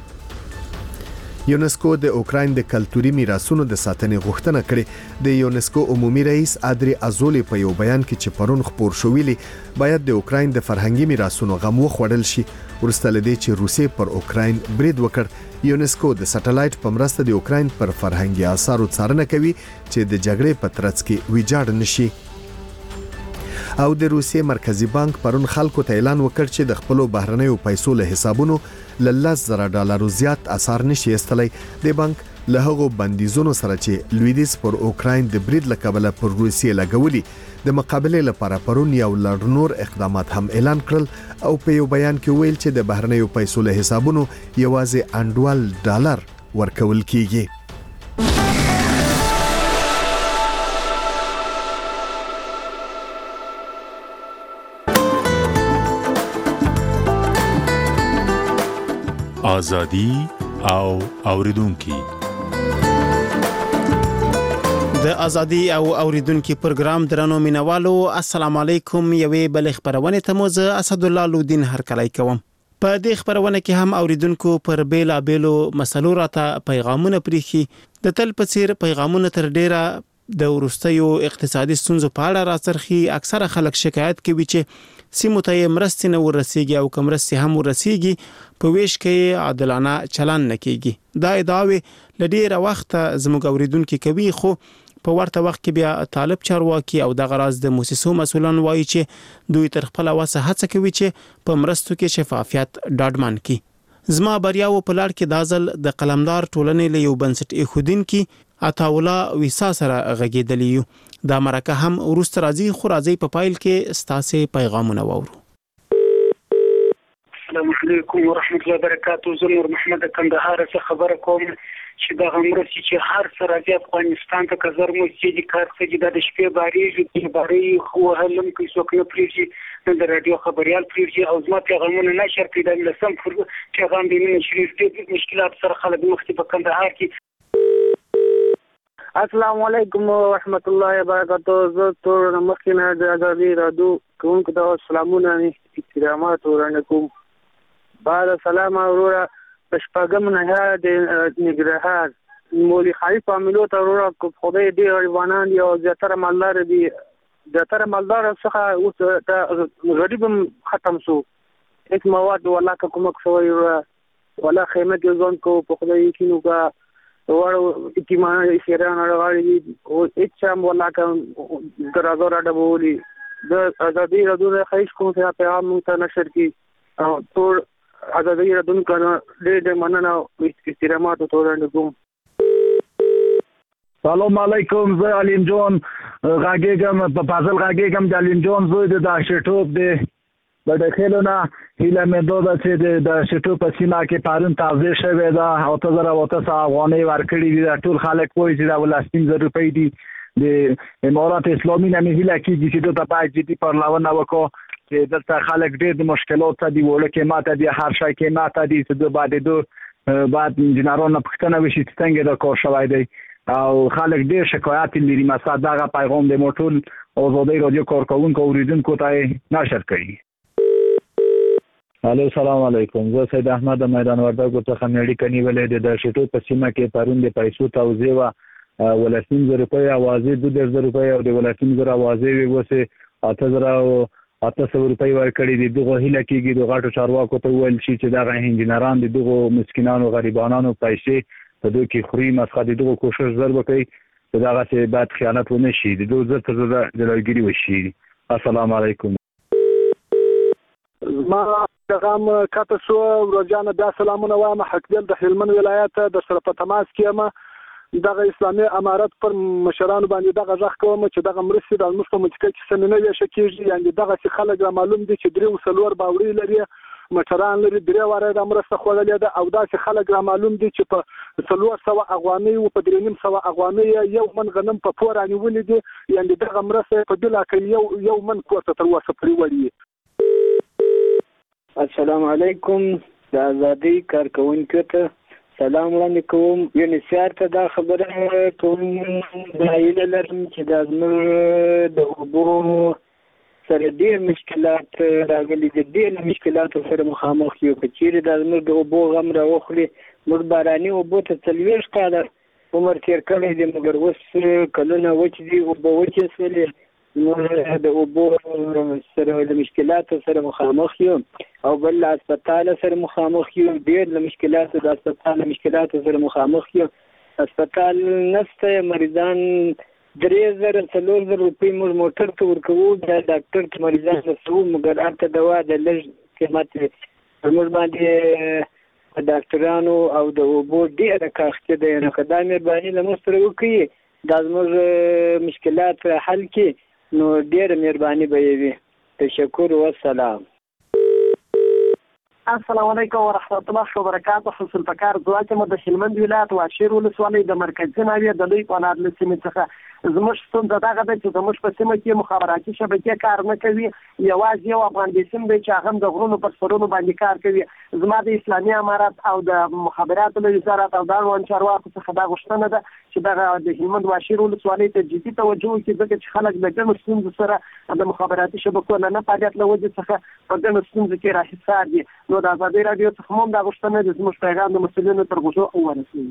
یونسکو د اوکراین د کلتوري میراثونو د ساتنې غوښتنه کړې. د یونسکو عمومي رئیس ادري ازولي په یو بیان کې چې پرون خبر شو ویلي باید د اوکراین د فرهنګي میراثونو غم وخوړل شي. ورسته لدی چې روسیې پر اوکراین برید وکړ. یونسکو د سټلایټ په مرسته د اوکراین پر فرهنګي آثارو څارنه کوي چې د جګړې په ترڅ کې ویجاړ نشي. او د روسیې مرکزی بانک پرون خلکو ته اعلان وکړ چې د خپل بهرنیو پیسو له حسابونو ل لس زره ډالر زیات اثر نشي استلای. د بانک له هغو بندیزونو سره چې لویدیز پر اوکراین د برید لکبله پر روسیې لګولي د مقابله لپاره پرون یو لړ نور اقدامات هم اعلان کړل او په یو بیان کې ویل چې د بهرنیو پیسو له حسابونو یوازې انډوال ډالر ورکول کیږي. ازادي او اوریدونکو د ازادي او اوریدونکو پروګرام درنو مینوالو السلام علیکم. یوې بل خبرونه ته مو زه اسد الله لودین هرکلی کوم. په دې خبرونه کې هم اوریدونکو پر بیلا بیلو مسلو راته پیغامونه پریخي د تل په څیر پیغامونه تر ډیره د ورستیو اقتصادي ستونزو په اړه راڅرخي. اکثره خلک شکایت کوي چې سیمو ته مرستې نه ورسیږي او کوم مرستې هم ورسیږي په ویش کې عادلانه چلن نه کیږي. دا ادعاوې لډیره وخت زموږ اوریدونکو کوي خو په ورته وخت کې بیا طالب چارواکي او د غراض د موسسو مسولان وایي چې دوی تر خپل واسه هڅه کوي چې په مرستو کې شفافیت ډاډمن کړي. زما بریاو په لړ کې دازل د قلمدار ټولنې له یو بنسټ ایښودونکو عطاولا ویسا سره غږیدلی یو. دا مرکه هم ورست راځي خو راځي په پایل کې ستاسو پیغامونه وورو. السلام علیکم ورحمت الله وبرکاته. زه نور محمد کندهار څخه خبر کوم چې دا غمرسي چې هر سره د افغانستان ته کزر مو چې کار څه د شپې باریږي چې باری خو هلم کې څوک نه پریږي د رادیو خبريال پریږي او زما پیغامونه نشر کړي د لسم پیغام دی من شریف دې مشکلات سره خلک مختلف په کندهار کې. السلام علیکم ورحمت الله وبرکاته. زه تور مخکنه د ازادي رادیو کوونکو ته سلامونه احترامات ورنکوم. بعد سلام اورورا پشپاګم نه د نګرهار مولي خالص عاملو ته اورورا خدای دې ایوانان دی او زیاتره مالدار دي. زیاتره مالدار څخه اوس غریب ختم شو. هیڅ مواد ولا کوم څه ولا خیمه کې ځون کو په خدای کینو کا ورو اکیمان شیران اړوالي او اچام ولا کوم درازو را ډبولي د ازادي رادیو د خیش کوم ته پیغام ته نشر کی او ټول ازادي رادیو کنه ډېر مننه او احترامات ورته کوم. سلام علیکم، زه علیم جون غاګیګم په فاضل غاګیګم د علیم جون زوی د داشټوب دی د دخلونه هیله مې دوه چې د شټو په سیمه کې پارون تازه شوی دا او ته زره وته افغاني ورکړي دي ټول خلک وایي چې دا ولستین زر روپۍ دي د امارات اسلامي نه مې هیله کېږي چې دوی ته باید جدي پرلاونه وکړو چې دلته خلک ډېر د مشکلات دي وړه کې ماته دي هر شي کې ماته دي چې دوی باید دوی بعد انجنیرانو پښتنه وشي چې څنګه دا کار شوی دی او خلک ډېر شکایت لري. مثلا دغه پیغام د موټول آزادی رادیو کارکونکو اوریدونکو ته نشر کړي. الو سلام علیکم، زه سید احمد میدان وردګو څخه مېړی کنیولې د شټو په سیمه کې پرون د پیسو توزیع و ولسین زر روپۍ اوازې دوه زره روپۍ او د ولسین زر اوازې وسه اته زره او اته سو روپۍ ورکړي دي. دغه هیله کېږي د غاټو چارواکو ته ویل شي چې دغه انجنیران د دغه مسکینانو غریبانو پیسې په دوی کې خوري مسخه د دغه کوشش زر وکړي چې دغه څه بعد خیانت ونه شي د دوه زر تر زر جلوګیری وشي. السلام علیکم. ما پیغام کاته شو ورځانه د سلامونه وایم حقدل د هلمند ولایت د سره په تماس کې دغه اسلامي امارت پر مشرانو باندې دغه ځخ کوم چې دغه مرسي د مستو منطقه کې سننه ویشه کېږي یعنی دغه څه خلک معلوم دي چې درې وسلور باوري لري مشران لري درې واره د مرسته خوللې ده او دا چې خلک معلوم دي چې په څلور سو افغاني او په درې نیم سو افغاني یو من غنم په پورانی ولې دي یعنی دغه مرسته په بلا کې یو یو من کوته تر وسه پرې وړي. السلام علیکم، د ازادي کارکونکو ته سلام وړاندې کوم. یونیسیار ته دا خبره کوم د ایله لرم چې د زموږ د اوبو سره ډېر مشکلات راغلي دي، ډېر مشکلات سره مخامخ یو. که چیرې د زموږ د اوبو غم راوخلي موږ باراني اوبو ته څلوېښت کاله عمر تېر کړی دی مګر اوس کلونه وچ دي اوبه وچې شولې. موږ د اوبو سره د مشکلاتو سره مخامخ یو او بل له هسپتال سره مخامخ یو، ډېر له مشکلاتو د هسپتال مشکلاتو سره مخامخ یو. هسپتال نشته، مریضان درې زره څلور زره روپۍ موږ موټر ته ورکوو د ډاکټر ته مریضان رسوو مګر هلته دوا د لږ قیمت پر موږ باندې ډاکټرانو او د اوبو ډېره کاښتې ده. نو که دا مهرباني له موږ سره وکړي دا زموږ مشکلات حل کړي نو ډېره مهرباني به یې وي. تشکر والسلام. السلام علیکم ورحمت الله وبرکاته. حسن پکار ځواکم د هلمند ولایت واشیر ولسوالۍ د مرکزي ناوې د لوی پنار له سیمې څخه زموږ ستونزه دغه ده چې زموږ په سیمه کې مخابراتي شبکې کار نه کوي. یوازې یو افغان بیسیم دی چې هغه د غرونو پر سرونو باندې کار کوي. زما د اسلامي امارت او د مخابراتو له وزارت او د اړوند چارواکو څخه دا غوښتنه ده چې دغه د هلمند واشیر ولسوالۍ ته جدي توجه وکړي ځکه چې خلک د ګڼو ستونزو سره د مخابراتي شبکو له نه فعالیت له وجې څخه په ګڼو ستونزو کې راحصار دي. نو د ازادي راډیو څخه هم دا غوښتنه ده زموږ پیغام د مسؤلینو تر غوږو ورسوي.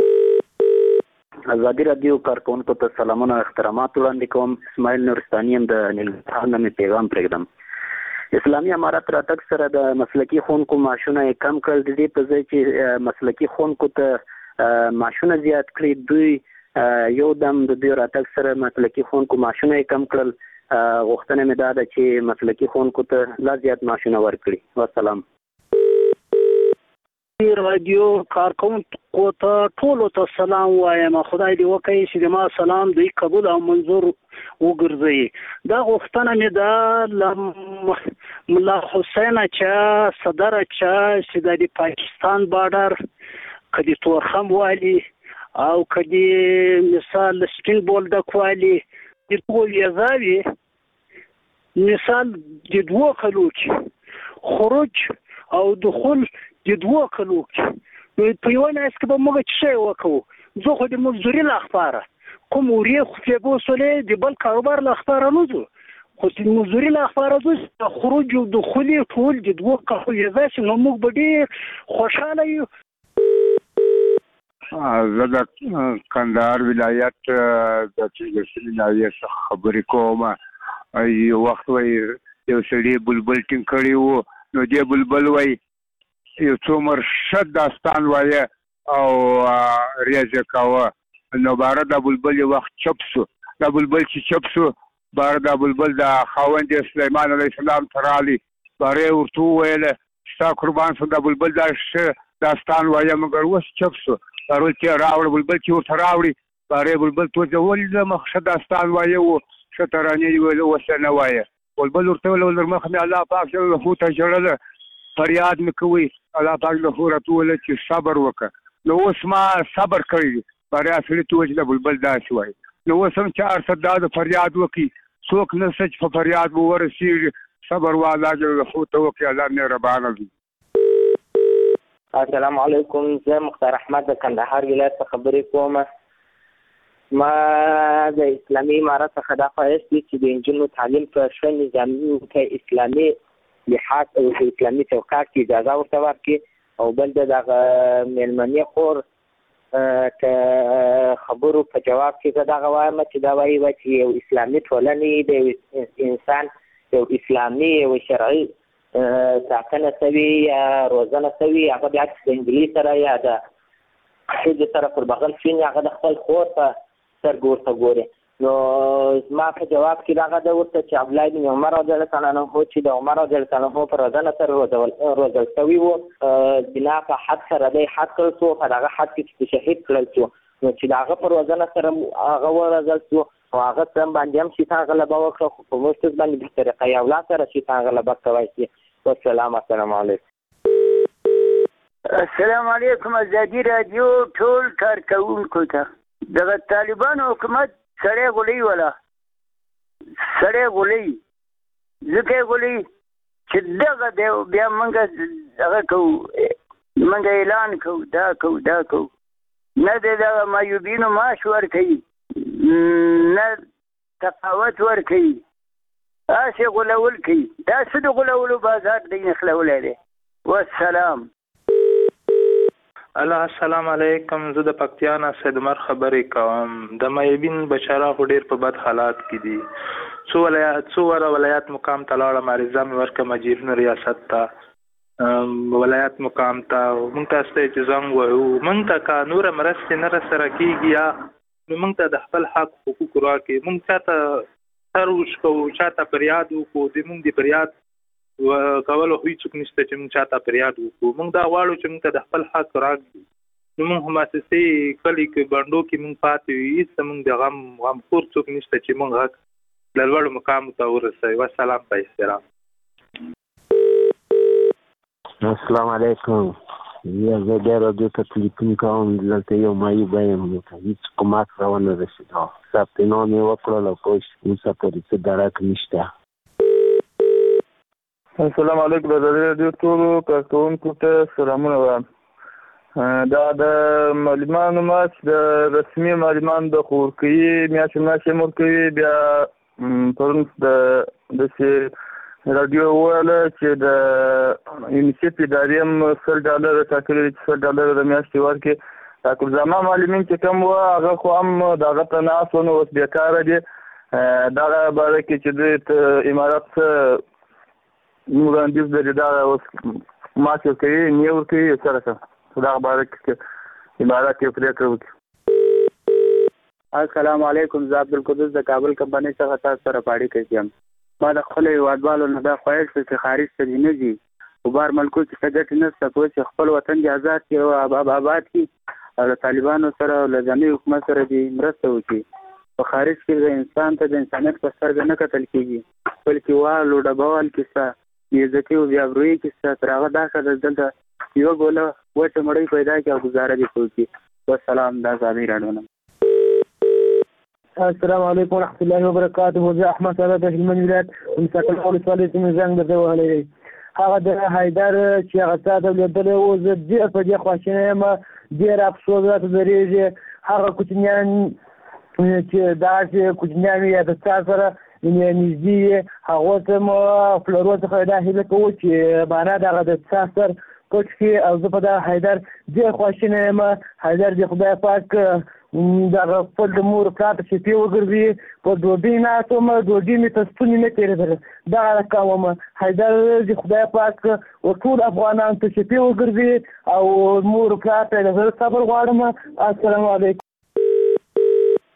ازادي راډیو کارکونکو ته سلامونه او احترامات وړاندې کوم. اسماعیل نورستاني یم د ننګرهار نه مې پیغام پرېږدم. اسلامي امارت راتګ سره د مسلکي ښوونکو معاشونه یې کم کړل. د دې په ځای چې مسلکي ښوونکو ته معاشونه زیات کړي دوی یو دم د دوی راتګ سره مسلکي ښوونکو معاشونه یې کم کړل. غوښتنه مې دا ده چې مسلکي ښوونکو ته لا زیات معاشونه ورکړي. والسلام. رادیو کارکونکو ته ټولو ته سلام وایم. خدای دې وکړي چې زما سلام دوی قبول او منظور وګرځي. دا غوښتنه مې ده له ملا حسین چا صدر چا چې د پاکستان بارډر کدي تورخم والی او کدي مثال سپین بولډک والی د ټول یزاوی مثال د دوه کلو کې خروج او دخول د دوه کلو کې په یو نه اس کې به موږ څه وکړو. زه خو د مزدوري لاخباره کوم وری خو په بوسولې د بل کاروبار لاخباره نه زو خو د مزدوري لاخباره زو خروج او دخول ټول د دوه کلو یزاش نو موږ به ډېر خوشاله یو. زه د کندهار ولایت د چیرسلی ناوې څخه خبرې کوم. یو وخت وای یو سړي بلبل ټینګ کړی وو نو دې بلبل وای یو څو مرشد داستان وایه او ریاضه کاوه نو باره دا بلبل یو وخت چپ سو. دا بلبل چې چپ سو بار د بلبل د خاوند سليمان عليه السلام ترالي باره ورته ویل ستا قربان سو د بلبل د داستان وایم مګر وس چپ سو ضرور چې راوړ بلبل چې ورته راوړي باره بلبل تو ځول د مخ داستان وایو شترانی ویل وسنه وایي بلبل ورته ول مخ مې الله پاک له هو ته جوړل فریاد مکوي الله پاک له هو راته ول چې صبر وکړه نو اوس ما صبر کړی باره اصلي توجه د بلبل داسې وایي نو اوس هم چې ارصد د فریاد وکي څوک نه سچ په فریاد ورسیږي صبر والا له هو ته وکي الله مهربان دی. السلام علیکم، زه مختار احمد د کندهار ولایت څخه خبرې کوم. ما د اسلامي امارت څخه دا خواهش دي چې د نجونو تعلیم په ښه نظامي په اسلامي لحاظ او اسلامي چوکاټ کې اجازه ورته ورکړي او بل د دغه میلمنې خور که خبرو په جواب کې زه دغه وایم چې دا وایي چې یو اسلامي ټولنې د انسان یو اسلامي یو شرعي ساتنه سوي یا روزنه سوي هغه بیا د انجلۍ سره یا د ښځې سره پر بغل شوي هغه د خپل خور په سترګو ورته ګوري. نو زما په جواب کې دغه ده ورته چې عبدالله بن عمر رضی الله تعالی عنه چې د عمر رضی الله تعالی عنه په روزنه سره روزل سوي وو بنا په حد سره دی حد کړل شو په دغه حد کې چې شهید کړل شو نو چې د هغه په روزنه سره هغه ورزل شو او هغه سم باندې هم شیطان غلبه وکړه خو په موږ باندې په طریقه یو لا سره شیطان غلبه کوي شي. والسلام السلام علیکم. السلام علیکم. ازادي رادیو ټول کارکونکو ته دغه طالبانو حکومت سړی غولي ولا سړی غولي ځکه غولي چې دغه دی بیا موږ هغه کوو موږ اعلان کوو دا کوو دا کوو نه د دغه معیوبینو معاش ورکوي نه تفاوت ورکوي هسې غولول کوي دا څه د غولولو بازار دی نښلولی دی. والسلام. الله السلام علیکم. زه د پکتیا نه سید عمر خبرې کوم. د معیوبین بچاره خو ډېر په بد حالات کې دي. څو ولایات څو وره ولایات مقام ته لاړم عریضه مې ورکړه مجیرونو ریاست ته ولایت مقام ته موږ ته ستاسو چې زنګ وایو موږ ته که نوره مرستې نه راسره کېږي یا نو موږ ته د خپل حق حقوق راکړي موږ چاته سر وشکوو چاته فریاد وکړو د موږ د فریاد کولو خو هېڅوک نشته چې موږ چاته فریاد وکړو موږ دا غواړو چې موږ ته د خپل حق راکړي نو موږ مؤسسې کلي کې بنډو کې موږ پاتې یو هېڅ موږ د غم غمخور څوک نشته چې موږ حق له لوړو مقامو ته ورسوي. والسلام په احترام. السلام علیکم. یا زه بیا راډیو ته تلیفون کوم دلته یو معیوب یم هېڅ کومک راونه رسېدا ثبت نام یې وکړل او کوش اوسه پورې څه درک نشته. السلام علیکم. د راډیو ټولو کارکوونکو ته سلامونه وایم. دا د معلمانو ماش د رسمي معلمانو د خو ورکوي میاشتې میاشتې هم ورکوي بیا پرون د داسې راډیو وویله چې د یونیسیف ادارې هم سل ډالره ټاکلي دي چې سل ډالره د میاشتې ورکړي. کلزامه معلمین چې کوم وو هغه خو هم د هغه ته ناست وو نو اوس بېکاره دي. دغه باره کې چې دوی امارت څه وړاندیز لري دغه اوس معاش ورکوي نه ورکوي څه رقم دغه باره کې امارت یې پرېکړه وکړي. السلام علیکم. زه عبدالقدوس د کابل کمپنۍ څخه تاسو سره په اړیکه کې یم. ما د خپلو هېوادوالو نه دا خواهش دی چې خارج ته دې نه ځي په بار ملکو کې څه ګټې نشته کوی چې خپل وطن دې آزاد کړي او آباد کړي او له طالبانو سره او له ځاني حکومت سره دې مرسته وکړي. په خارج کې د انسان ته د انسانیت په سترګه نه کتل کېږي بلکې وال او ډبوال کیسه بېعزتي او بېابرویي کیسه تر هغه دا ښه ده دلته یوه ګوله وچه مړۍ پیدا کړي او ګزاره دې وکړي. والسلام. دا ازادي راډیو نه. السلام علیکم ورحمۃ اللہ وبرکاتہ. زه احمد صاحب د هلمند ولایت مساکل ولسوالۍ څخه زنګ درته وهلی دی. هغه د حیدر چې هغه تا ته لیدلی و زه ډېر په دې خواشینی یم ډېر افسوس راته درېږي. هغه کوچنیان چې داسې کوچنیان یا د چا سره نږدې یې هغو ته مو پلرو څخه دا هیله کوو چې معنا دغه د چا سر پټ کړي او زه په دغه حیدر ډېر خواشینی یم. حیدر د خدای پاک دغه خپل د مور پلار ته شپې وګرځي په ډوډۍ ناست وم ډوډۍ مې ته ستونې نه تېرېدله دغه کار وم. حیدر د خدای پاک ټول افغانانو ته شپې وګرځي او مور پلار ته د زړه صبر غواړم. السلام علیکم.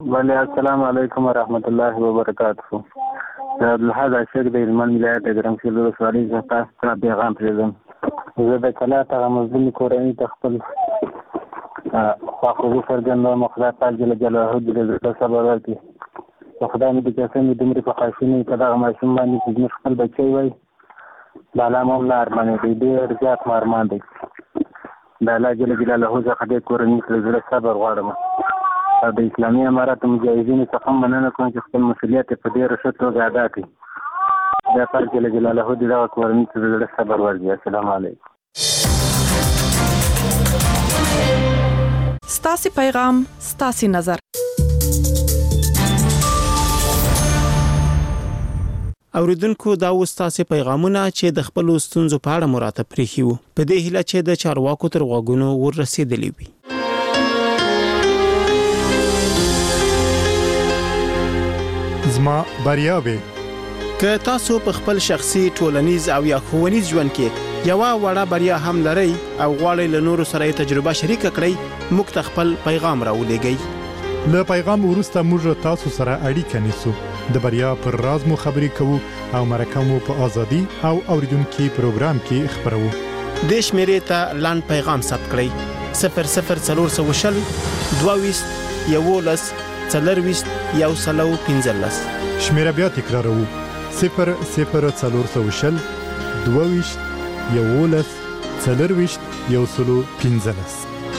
بله السلام علیکم ورحمت الله وبرکاته. د الحاج عاشق د هلمند ولایت د ګرمسیر ولسوالۍ څخه تاسو ته پیغام پرېږدم. زه د کلا ته مظلومې کورنۍ ته خپل خواخوږي څرګندوم. خدای پاک جل جلاله دې د زړه صبر ورکړي. خدای مې د جسم دومره په خاصینې په دغه ماشوم باندې چې زموږ خپل بچی وای د الله مو نه ارمانې دی ډېر زیات مو ارمان دی. د الله جل جلاله څخه د کورنۍ د زړه صبر غواړم. د اسلامي امارات مجاهدینو څخه مننه کوم چې خپل مسؤلیت په ډېر ښه توګه ادا کړي. د الله جل جلاله دې د کورنۍ د زړه صبر ورکړي. السلام علیکم. ستاسو پیغام ستاسو نظر. اوریدونکو دا وستاسو پیغامونه چې د خپل ستونزو په اړه مراته پریخي وو په دې هیله چې د چارواکو تر غوږونو ورسېدلی وي. زما بریاوي که تاسو په خپل شخصي ټولنیز او یا ښوونیز ژوند کې یو وړه بریا هم لرئ او غواړئ له نورو سره تجربه شریک کړئ موږ ته خپل پیغام راولېږئ. له پیغام وروسته موږ تاسو سره اړیکه نیسو. د بریا پر راز مو خبرې کوو او مرکه مو په ازادي او اوریدونکو پروګرام کې خبرو. د شمیرې ته لاند پیغام ثبت کړئ صفر صفر څلور سوه شل دوه ویشت یولس څلرویشت یو سلو پنځلس. شمیره بیا تکراروو صفر صفر څلور سوه شل دوه ویشت یولس څلرویشت یو سلو پنځلس.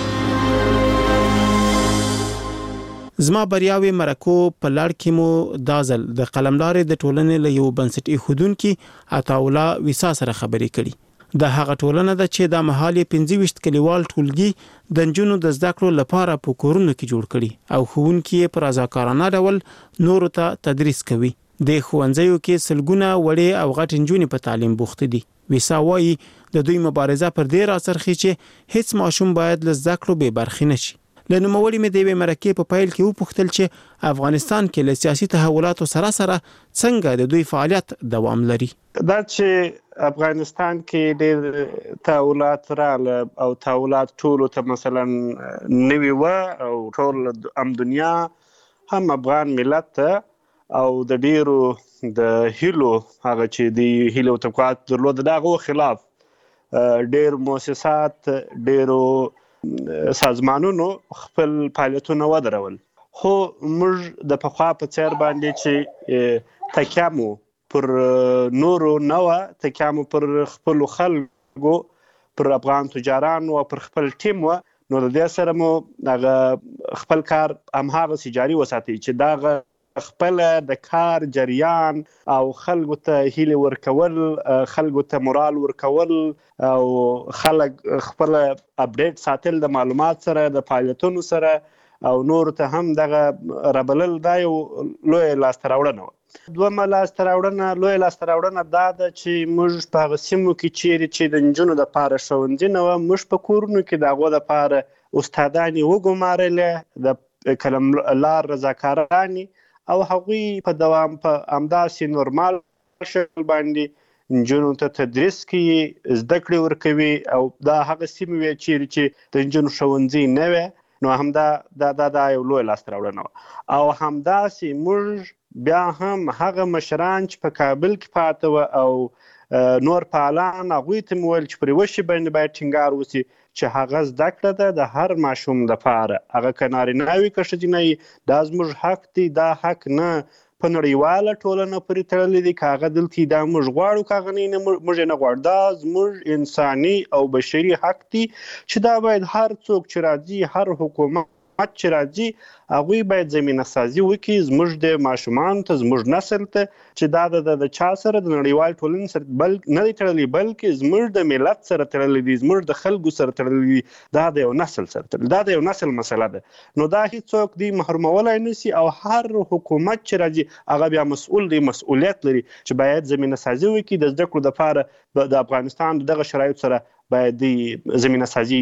زما بریاوي مرکو په لړ کې مو دازل د قلمدارې د ټولنې له یو بنسټي خودونکو عطاولا وسا سره خبرې کړي. د هغه ټولنه د چې د محلي پنځه ویشت کلیوال ټولګي د جنونو د زده کړو لپاره په کورونو کې جوړ کړي او ښوونکي پر رضاکارانه ډول نورو ته تدریس کوي. د ښوونځیو کې سلګونه وړې او غټ نجونې په تعلیم بوخت دي. وسا وايي د دوی مبارزه پر دې راڅرخي چې هیڅ ماشوم باید له زده کړو بې برخې نشي. لنوموړي مې د یوې مرکې په پیل کې وپوښتل چې افغانستان کې له سیاسي تحولاتو سره سره څنګه د دوی فعالیت دوام لري. دا چې افغانستان کې ډېر تحولات راغله او تحولات ټولو ته مثلا نوي و او ټول ام دنیا هم افغان ملت ته او د ډیرو د هیلو هغه چې د هیلو طبقات درلود دغه خلاف ډیر مؤسسات ډیرو سازمانونو خپل فعالیتونه ودرول. خو موږ د پخوا په څیر باندې چې تکیامو پر نورو نوه تکیامو پر خپل خلکو پر افغان تجارانو او پر خپل ټیم و نو د دې سره مو هغه خپل کار هماغه جاري وساتي چې داغه خپل د کار جریان او خلکو ته هیله ورکول خلکو ته مورال ورکول او خلک خپل اپډیټ ساتل د معلومات سره د فعالیتونو سره او نور ته هم دغه ربلل دا یو لوی لاستراوړنه و. دومره لاستراوړنه لوی لاستراوړنه دا ده چې موږ په هغه سیمو کې چیرې چې د نجونو دپاره ښوونځي نه وه موږ په کورونو کې د هغو دپاره استادانې وګمارلې د کلم لار رضاکارانې او هغوی په دوام په همداسې نورمال شکل باندې نجونو ته تدریس کوي زده کړې ورکوي او دا هغه سیمې وې چیرې چې د نجونو ښوونځي نه وی نو همدا دا دا دا یو لوی لاسته راوړنه وه او همداسې موږ بیا هم هغه مشران چې په کابل کې پاته وه او نور فعالان هغوی ته مې ویل چې پر یوه شي باندې باید ټینګار وشي چې هغه زده کړه ده د هر ماشوم دپاره هغه که نارینه وي که ښځینه وي دا زموږ حق دی. دا حق نه په نړیواله ټولنه پورې تړلی دی که هغه دلته دا موږ غواړو که هغه نه موږ یې نه غواړو. دا زموږ انساني او بشري حق دی چې دا باید هر څوک چې راځي هر حکومت چې راځي هغوی باید زمینه سازي وکړي زموږ د ماشومانو ته زموږ نسل ته چې دا د چا سره د نړیوال ټولنې سره بل نه دی تړلی بلکې زموږ د ملت سره تړلی دی زموږ د خلکو سره تړلی دی. دا د یو نسل سره تړلی دا د یو نسل مسله ده نو دا هیڅوک دی محرومولی نشي او هر حکومت چې راځي هغه بیا مسؤل دی مسؤلیت لري چې باید زمینه سازي وکړي د زده کړو دپاره د افغانستان دغه شرایطو سره باید د زمینه سازي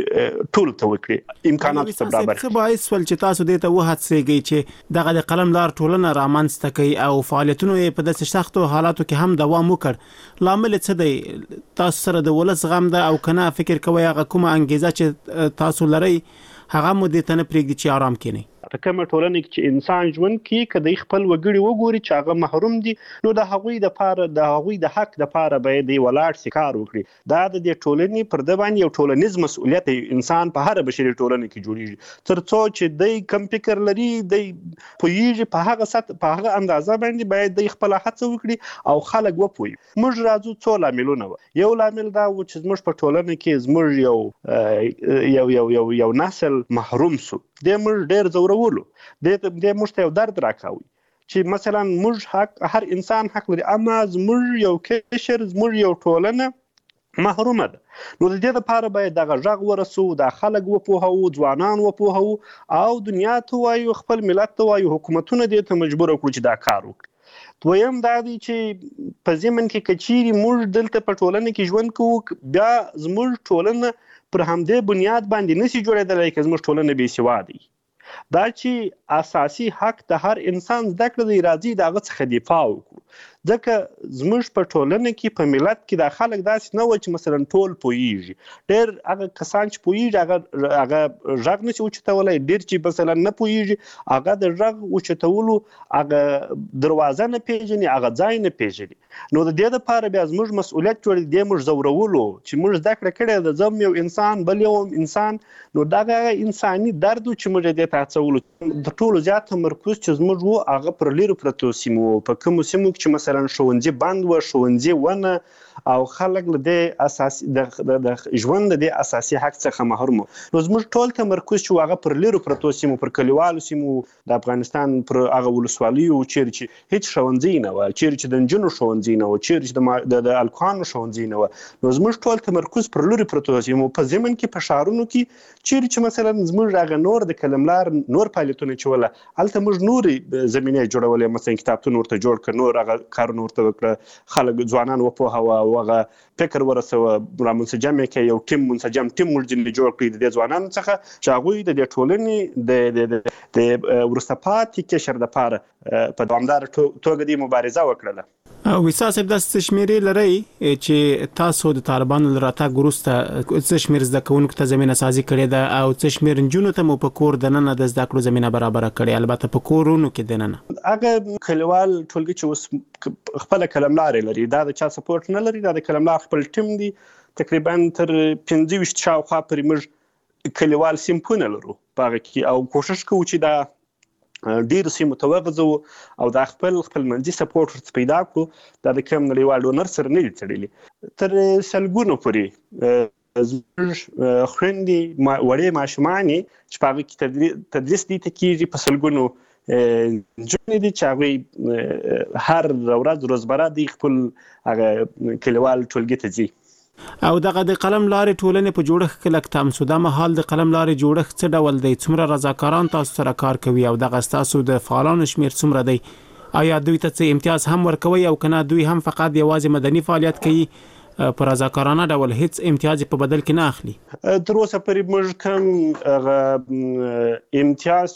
ټول ته وکړي امکانات ته برابر څه باعث ول چې تاسو دې ته وهڅېږئ چې دغه د قلمدار ټولنه رامنځته کوي او فعالیتونو یې په داسې سختو حالاتو کې هم دوام وکړ لامل څه دی تاسو سره د ولس غم ده او که نه فکر کوئ هغه کومه انګیزه چې تاسو لرئ هغه مو دې ته نه پرېږدي چې آرام کینئ؟ په کومه ټولنه کې چې انسان ژوند کوي که د خپل وګړي وګوري چې هغه محروم دي نو د هغوی د پاره د هغوی د حق د پاره باید دی ولاړ سي کار وکړي دا د دې ټولنې پر د باندې یو ټولنیز مسؤلیت انسان په هر بشري ټولنه کې جوړیږي ترڅو چې دی کم فکر لري دی پوهیږي په هغه سطح په هغه اندازه باندې باید دی خپل هڅه وکړي او خلک وپوي موږ راځو څو لاملونه یو لامل دا و چې موږ په ټولنه کې زموږ یو یو یو یو یو نسل محروم سو د موږ ډیر زورولو د د موږ ته یو درد راکاوي چې مثلا موږ حق هر انسان حق لري اما زموږ یو کشر زموږ یو ټولنه محرومه ده نو د دې لپاره باید دغه غږ ورسو د خلک وپوهو ځوانان وپوهو او دنیا ته وایو خپل ملت ته وایو حکومتونه دې ته مجبور کړو چې دا کار وکړي دویم دا دی چې په ضمن کې کچيري موږ دلته په ټولنه کې ژوند کوو بیا زموږ ټولنه پر همدې بنیاد باندې نشي جوړېدلی که زموږ ټولنه بې سواده دا چې اساسي حق د هر انسان زده کړه دی راځي د هغه څخه دفاع وکړو ځکه زموږ په ټولنه کې په ملت کې د خلک داسې نه و چې مثلا ټول پوهیږي ډېر هغه کسان چې پوهیږي هغه هغه غږ نشي اوچتولی ډېر چې مثلا نه پوهیږي هغه د غږ اوچتولو هغه دروازه نه پیژني هغه ځای نه پیژني نو د دې لپاره بیا زموږ مسؤلیت جوړ دی موږ زورولو چې موږ زده کړه کړې ده زم یو انسان بل یو انسان نو دغه انساني درد چې موږ دې ته هڅولو د ټولو زیات تمرکز چې زموږ و هغه پر لیرو پرتو سیمو په کومو سیمو چې مثلا ښوونځي بند و ښوونځي ونه او خلک له دې اساسي د ژوند د اساسي حق څخه محروم نو زموږ ټول تمرکز چې هغه پر لیرو پرتو سیمو پر کلیوالو سیمو د افغانستان پر هغه ولسوالیو چیرې چې هیڅ ښوونځي نه و چیرې چې د نجونو ښوونځي نه و چیرې چې د الکوانو ښوونځي نه و نو زموږ ټول تمرکز پر لیرو پرتو سیمو په ضمن کې په ښارونو کې چیرې چې مثلا زموږ هغه نور د کلملار نور فعالیتونه چې ولا هلته موږ نورې زمینې جوړولې مثلا کتابتون ورته جوړ کړ نور هغه کارونه ورته وکړه خلک ځوانان وپوهوه او هغه فکر ورسوه را منسجم کې یو ټیم منسجم ټیم موږ ځینې جوړ کړي د دې ځوانانو څخه چې هغوی د دې ټولنې د د وروسته پاتې کشر دپاره په دوامداره توګه دې مبارزه وکړله ویسا صاحب داسې شمیرې لرئ چې تاسو د طالبانو له راتګ وروسته څه شمېر زده کوونکو ته زمینه سازي کړې ده او څه شمېر نجونو ته مو په کور دننه د زده کړو زمینه برابره کړې البته په کورونو کې دننه هغه کلیوال ټولګي چې اوس خپله قلملارې لري دا د چا سپورټ نه لري دا د قلملار خپل ټیم دی تقریبا تر پنځه ویشت شاوخوا پورې موږ کلیوال صنفونه لرو په هغه کې او کوشش کوو چې دا ډیر سیمو ته وغځو او د خپل خپل منځي سپورټ ورته پیدا کړو دا د کوم نړیوال ډونر سره نه دي تړلي تر سلګونو پورې زموږ خویندې وړې ماشومانې چې په هغه کې تدریس دي ته کېږي په سلګونو نجونې دي چې هغوی هر ورځ روزمره دي خپل هغه کلیوال ټولګي ته ځي او دغه د قلم لارې ټولنې په جوړښت کې لکه تاسو دا مهال د قلم لارې جوړښت څه ډول دی څومره رضاکاران تاسو سره کار کوي او دغه تاسو د فعالانو شمیر څومره دی آیا دوی ته څه امتیاز هم ورکوي او کنه دوی هم فقط یوازې مدني فعالیت کوي پر رضاکارانه ډول هیڅ امتیاز په بدل کې نه اخلي تر اوسه پورې موږ کوم امتیاز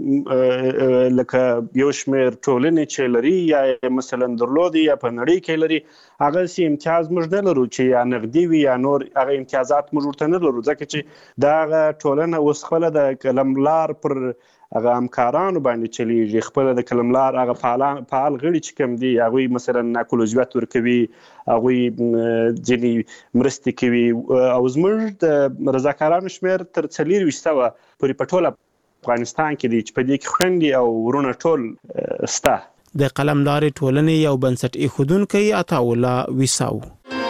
چې لکه یو شمېر ټولنې چې لري یا مثلا درلودي یا په نړۍ کې لري هغه سي امتیاز موږ نه لرو چې یا نقدي وي یا نور هغه امتیازات موږ ورته نه لرو ځکه چې دا ټولنه اوس خپله د قلملار پر هغه همکارانو باندې چلیږي خپل د کلملار هغه فعال فعال غړي چې کوم دي هغوی مثلا ناکل عضویت ورکوي هغوی ځینې مرستې کوي او زموږ د رضاکارانو شمېر تر څلورویشت سوه پورې په ټول افغانستان کې دي چې په دې کې خویندې او ورونه ټول سته د قلم لارې ټولنې یو بنسټ ایښودونکی عطاالله ویساو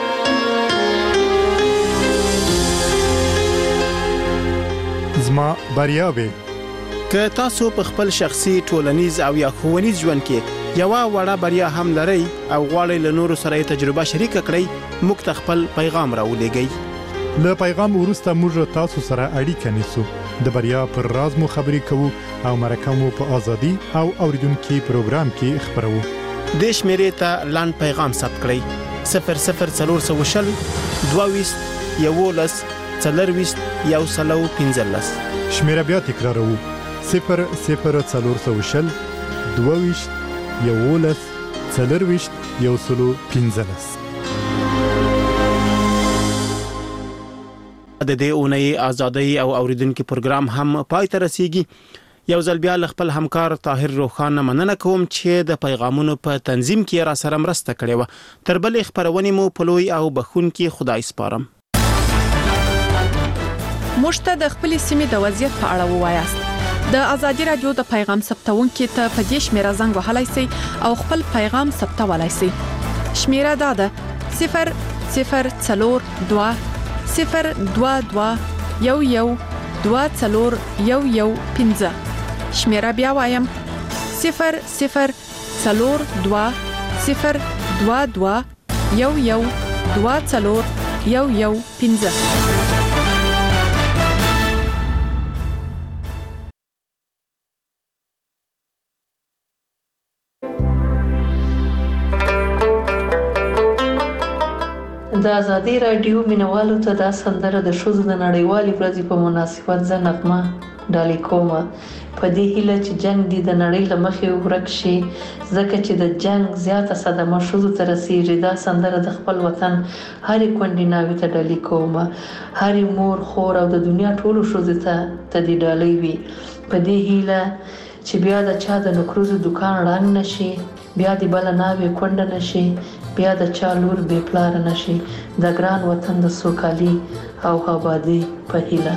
زما بریاوې که تاسو په خپل شخصي ټولنیز او یا ښوونیز ژوند کې یو وړه بریا هم لرئ او غواړئ له نورو سره تجربه شریک کړئ موږ ته خپل پیغام راولېږئ له پیغام وروسته موږ تاسو سره اړیکه نیسو د بریا پر راز مو خبرې کوو او مرکه مو په ازادي او اوریدونکو پروګرام کې خبرو د شمیرې ته لاند پیغام ثبت کړئ صفر صفر څلور سوه شل دوه ویشت یولس څلرویشت یو سلو پنځلس شمیره بیا تکراروو صفر صفر څلور سوه شل دوه ویشت یولس څلرویشت یو سلو پنځلس د دې اونۍ ازادۍ او اوریدونکو پروګرام هم پای ته رسیږي یو ځل بیا خپل همکار طاهر روخان مننه کوم چې د پیغامونو په تنظیم کې را سره مرسته کړې و. تر بلې خبرونه مو په لوی او بخون کې خدای سپارم. موږ ته د خپل سیمې د وضعیت په اړه ووایاست. د ازادي رادیو د پیغام ثبتونکو ته په دې شمیره زنګ وهلای شئ او خپل پیغام ثبتولای شئ. شمیره دا ده صفر صفر څلور دوه صفر دوه دوه یو یو دوه څلور یو یو پنځه. شمیره بیا وایم صفر صفر څلور دوه صفر دوه دوه یو یو دوه څلور یو یو پنځه. د ازادي رادیو مینوالو ته دا سندره د ښځو د نړیوالې ورځې په مناسبت زه نغمه ډالۍ کوم. په دې هیله چې جنگ دې د نړۍ له مخې ورک شي، ځکه چې د جنگ زیاته صدمه ښځو ته رسیږي. دا سندره د خپل وطن هرې کونډې ناوې ته ډالۍ کوم، هرې مور خور او د دنیا ټولو ښځو ته ته دې ډالۍ وي. په دې هیله چې بیا د چا د نکروزو دکان ړنګ نشي، بیا د بل ناوې کونډه نشي، بیا د چا لور بې پلار نشي. د ګران وطن د سوکالي او آبادی په هیله.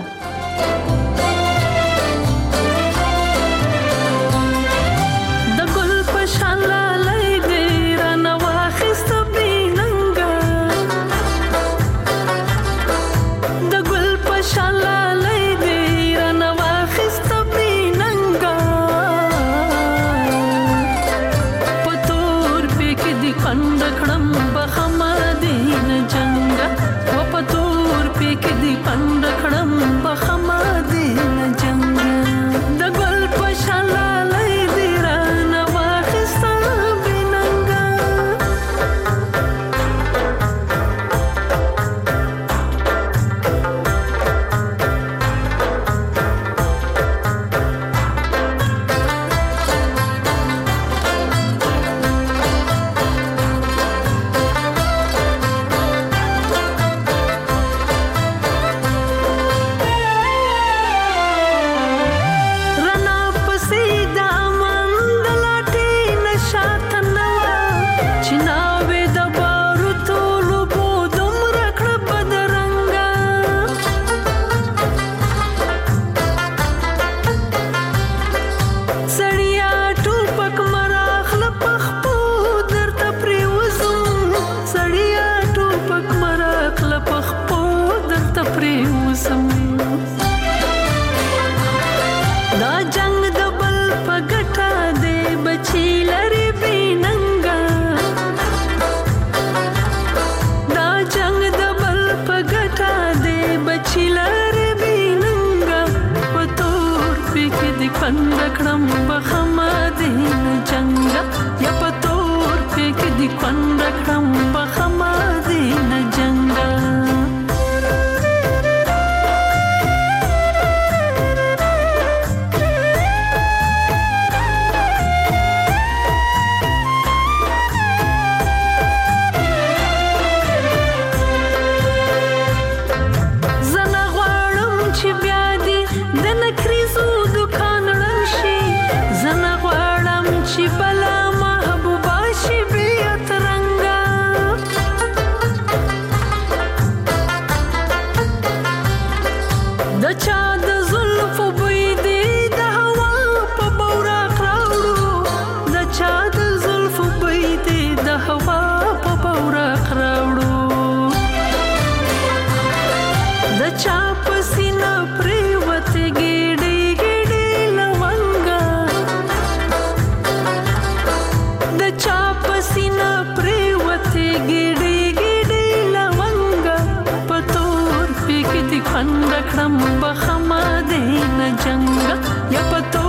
Kram bakhama de na janga ya pato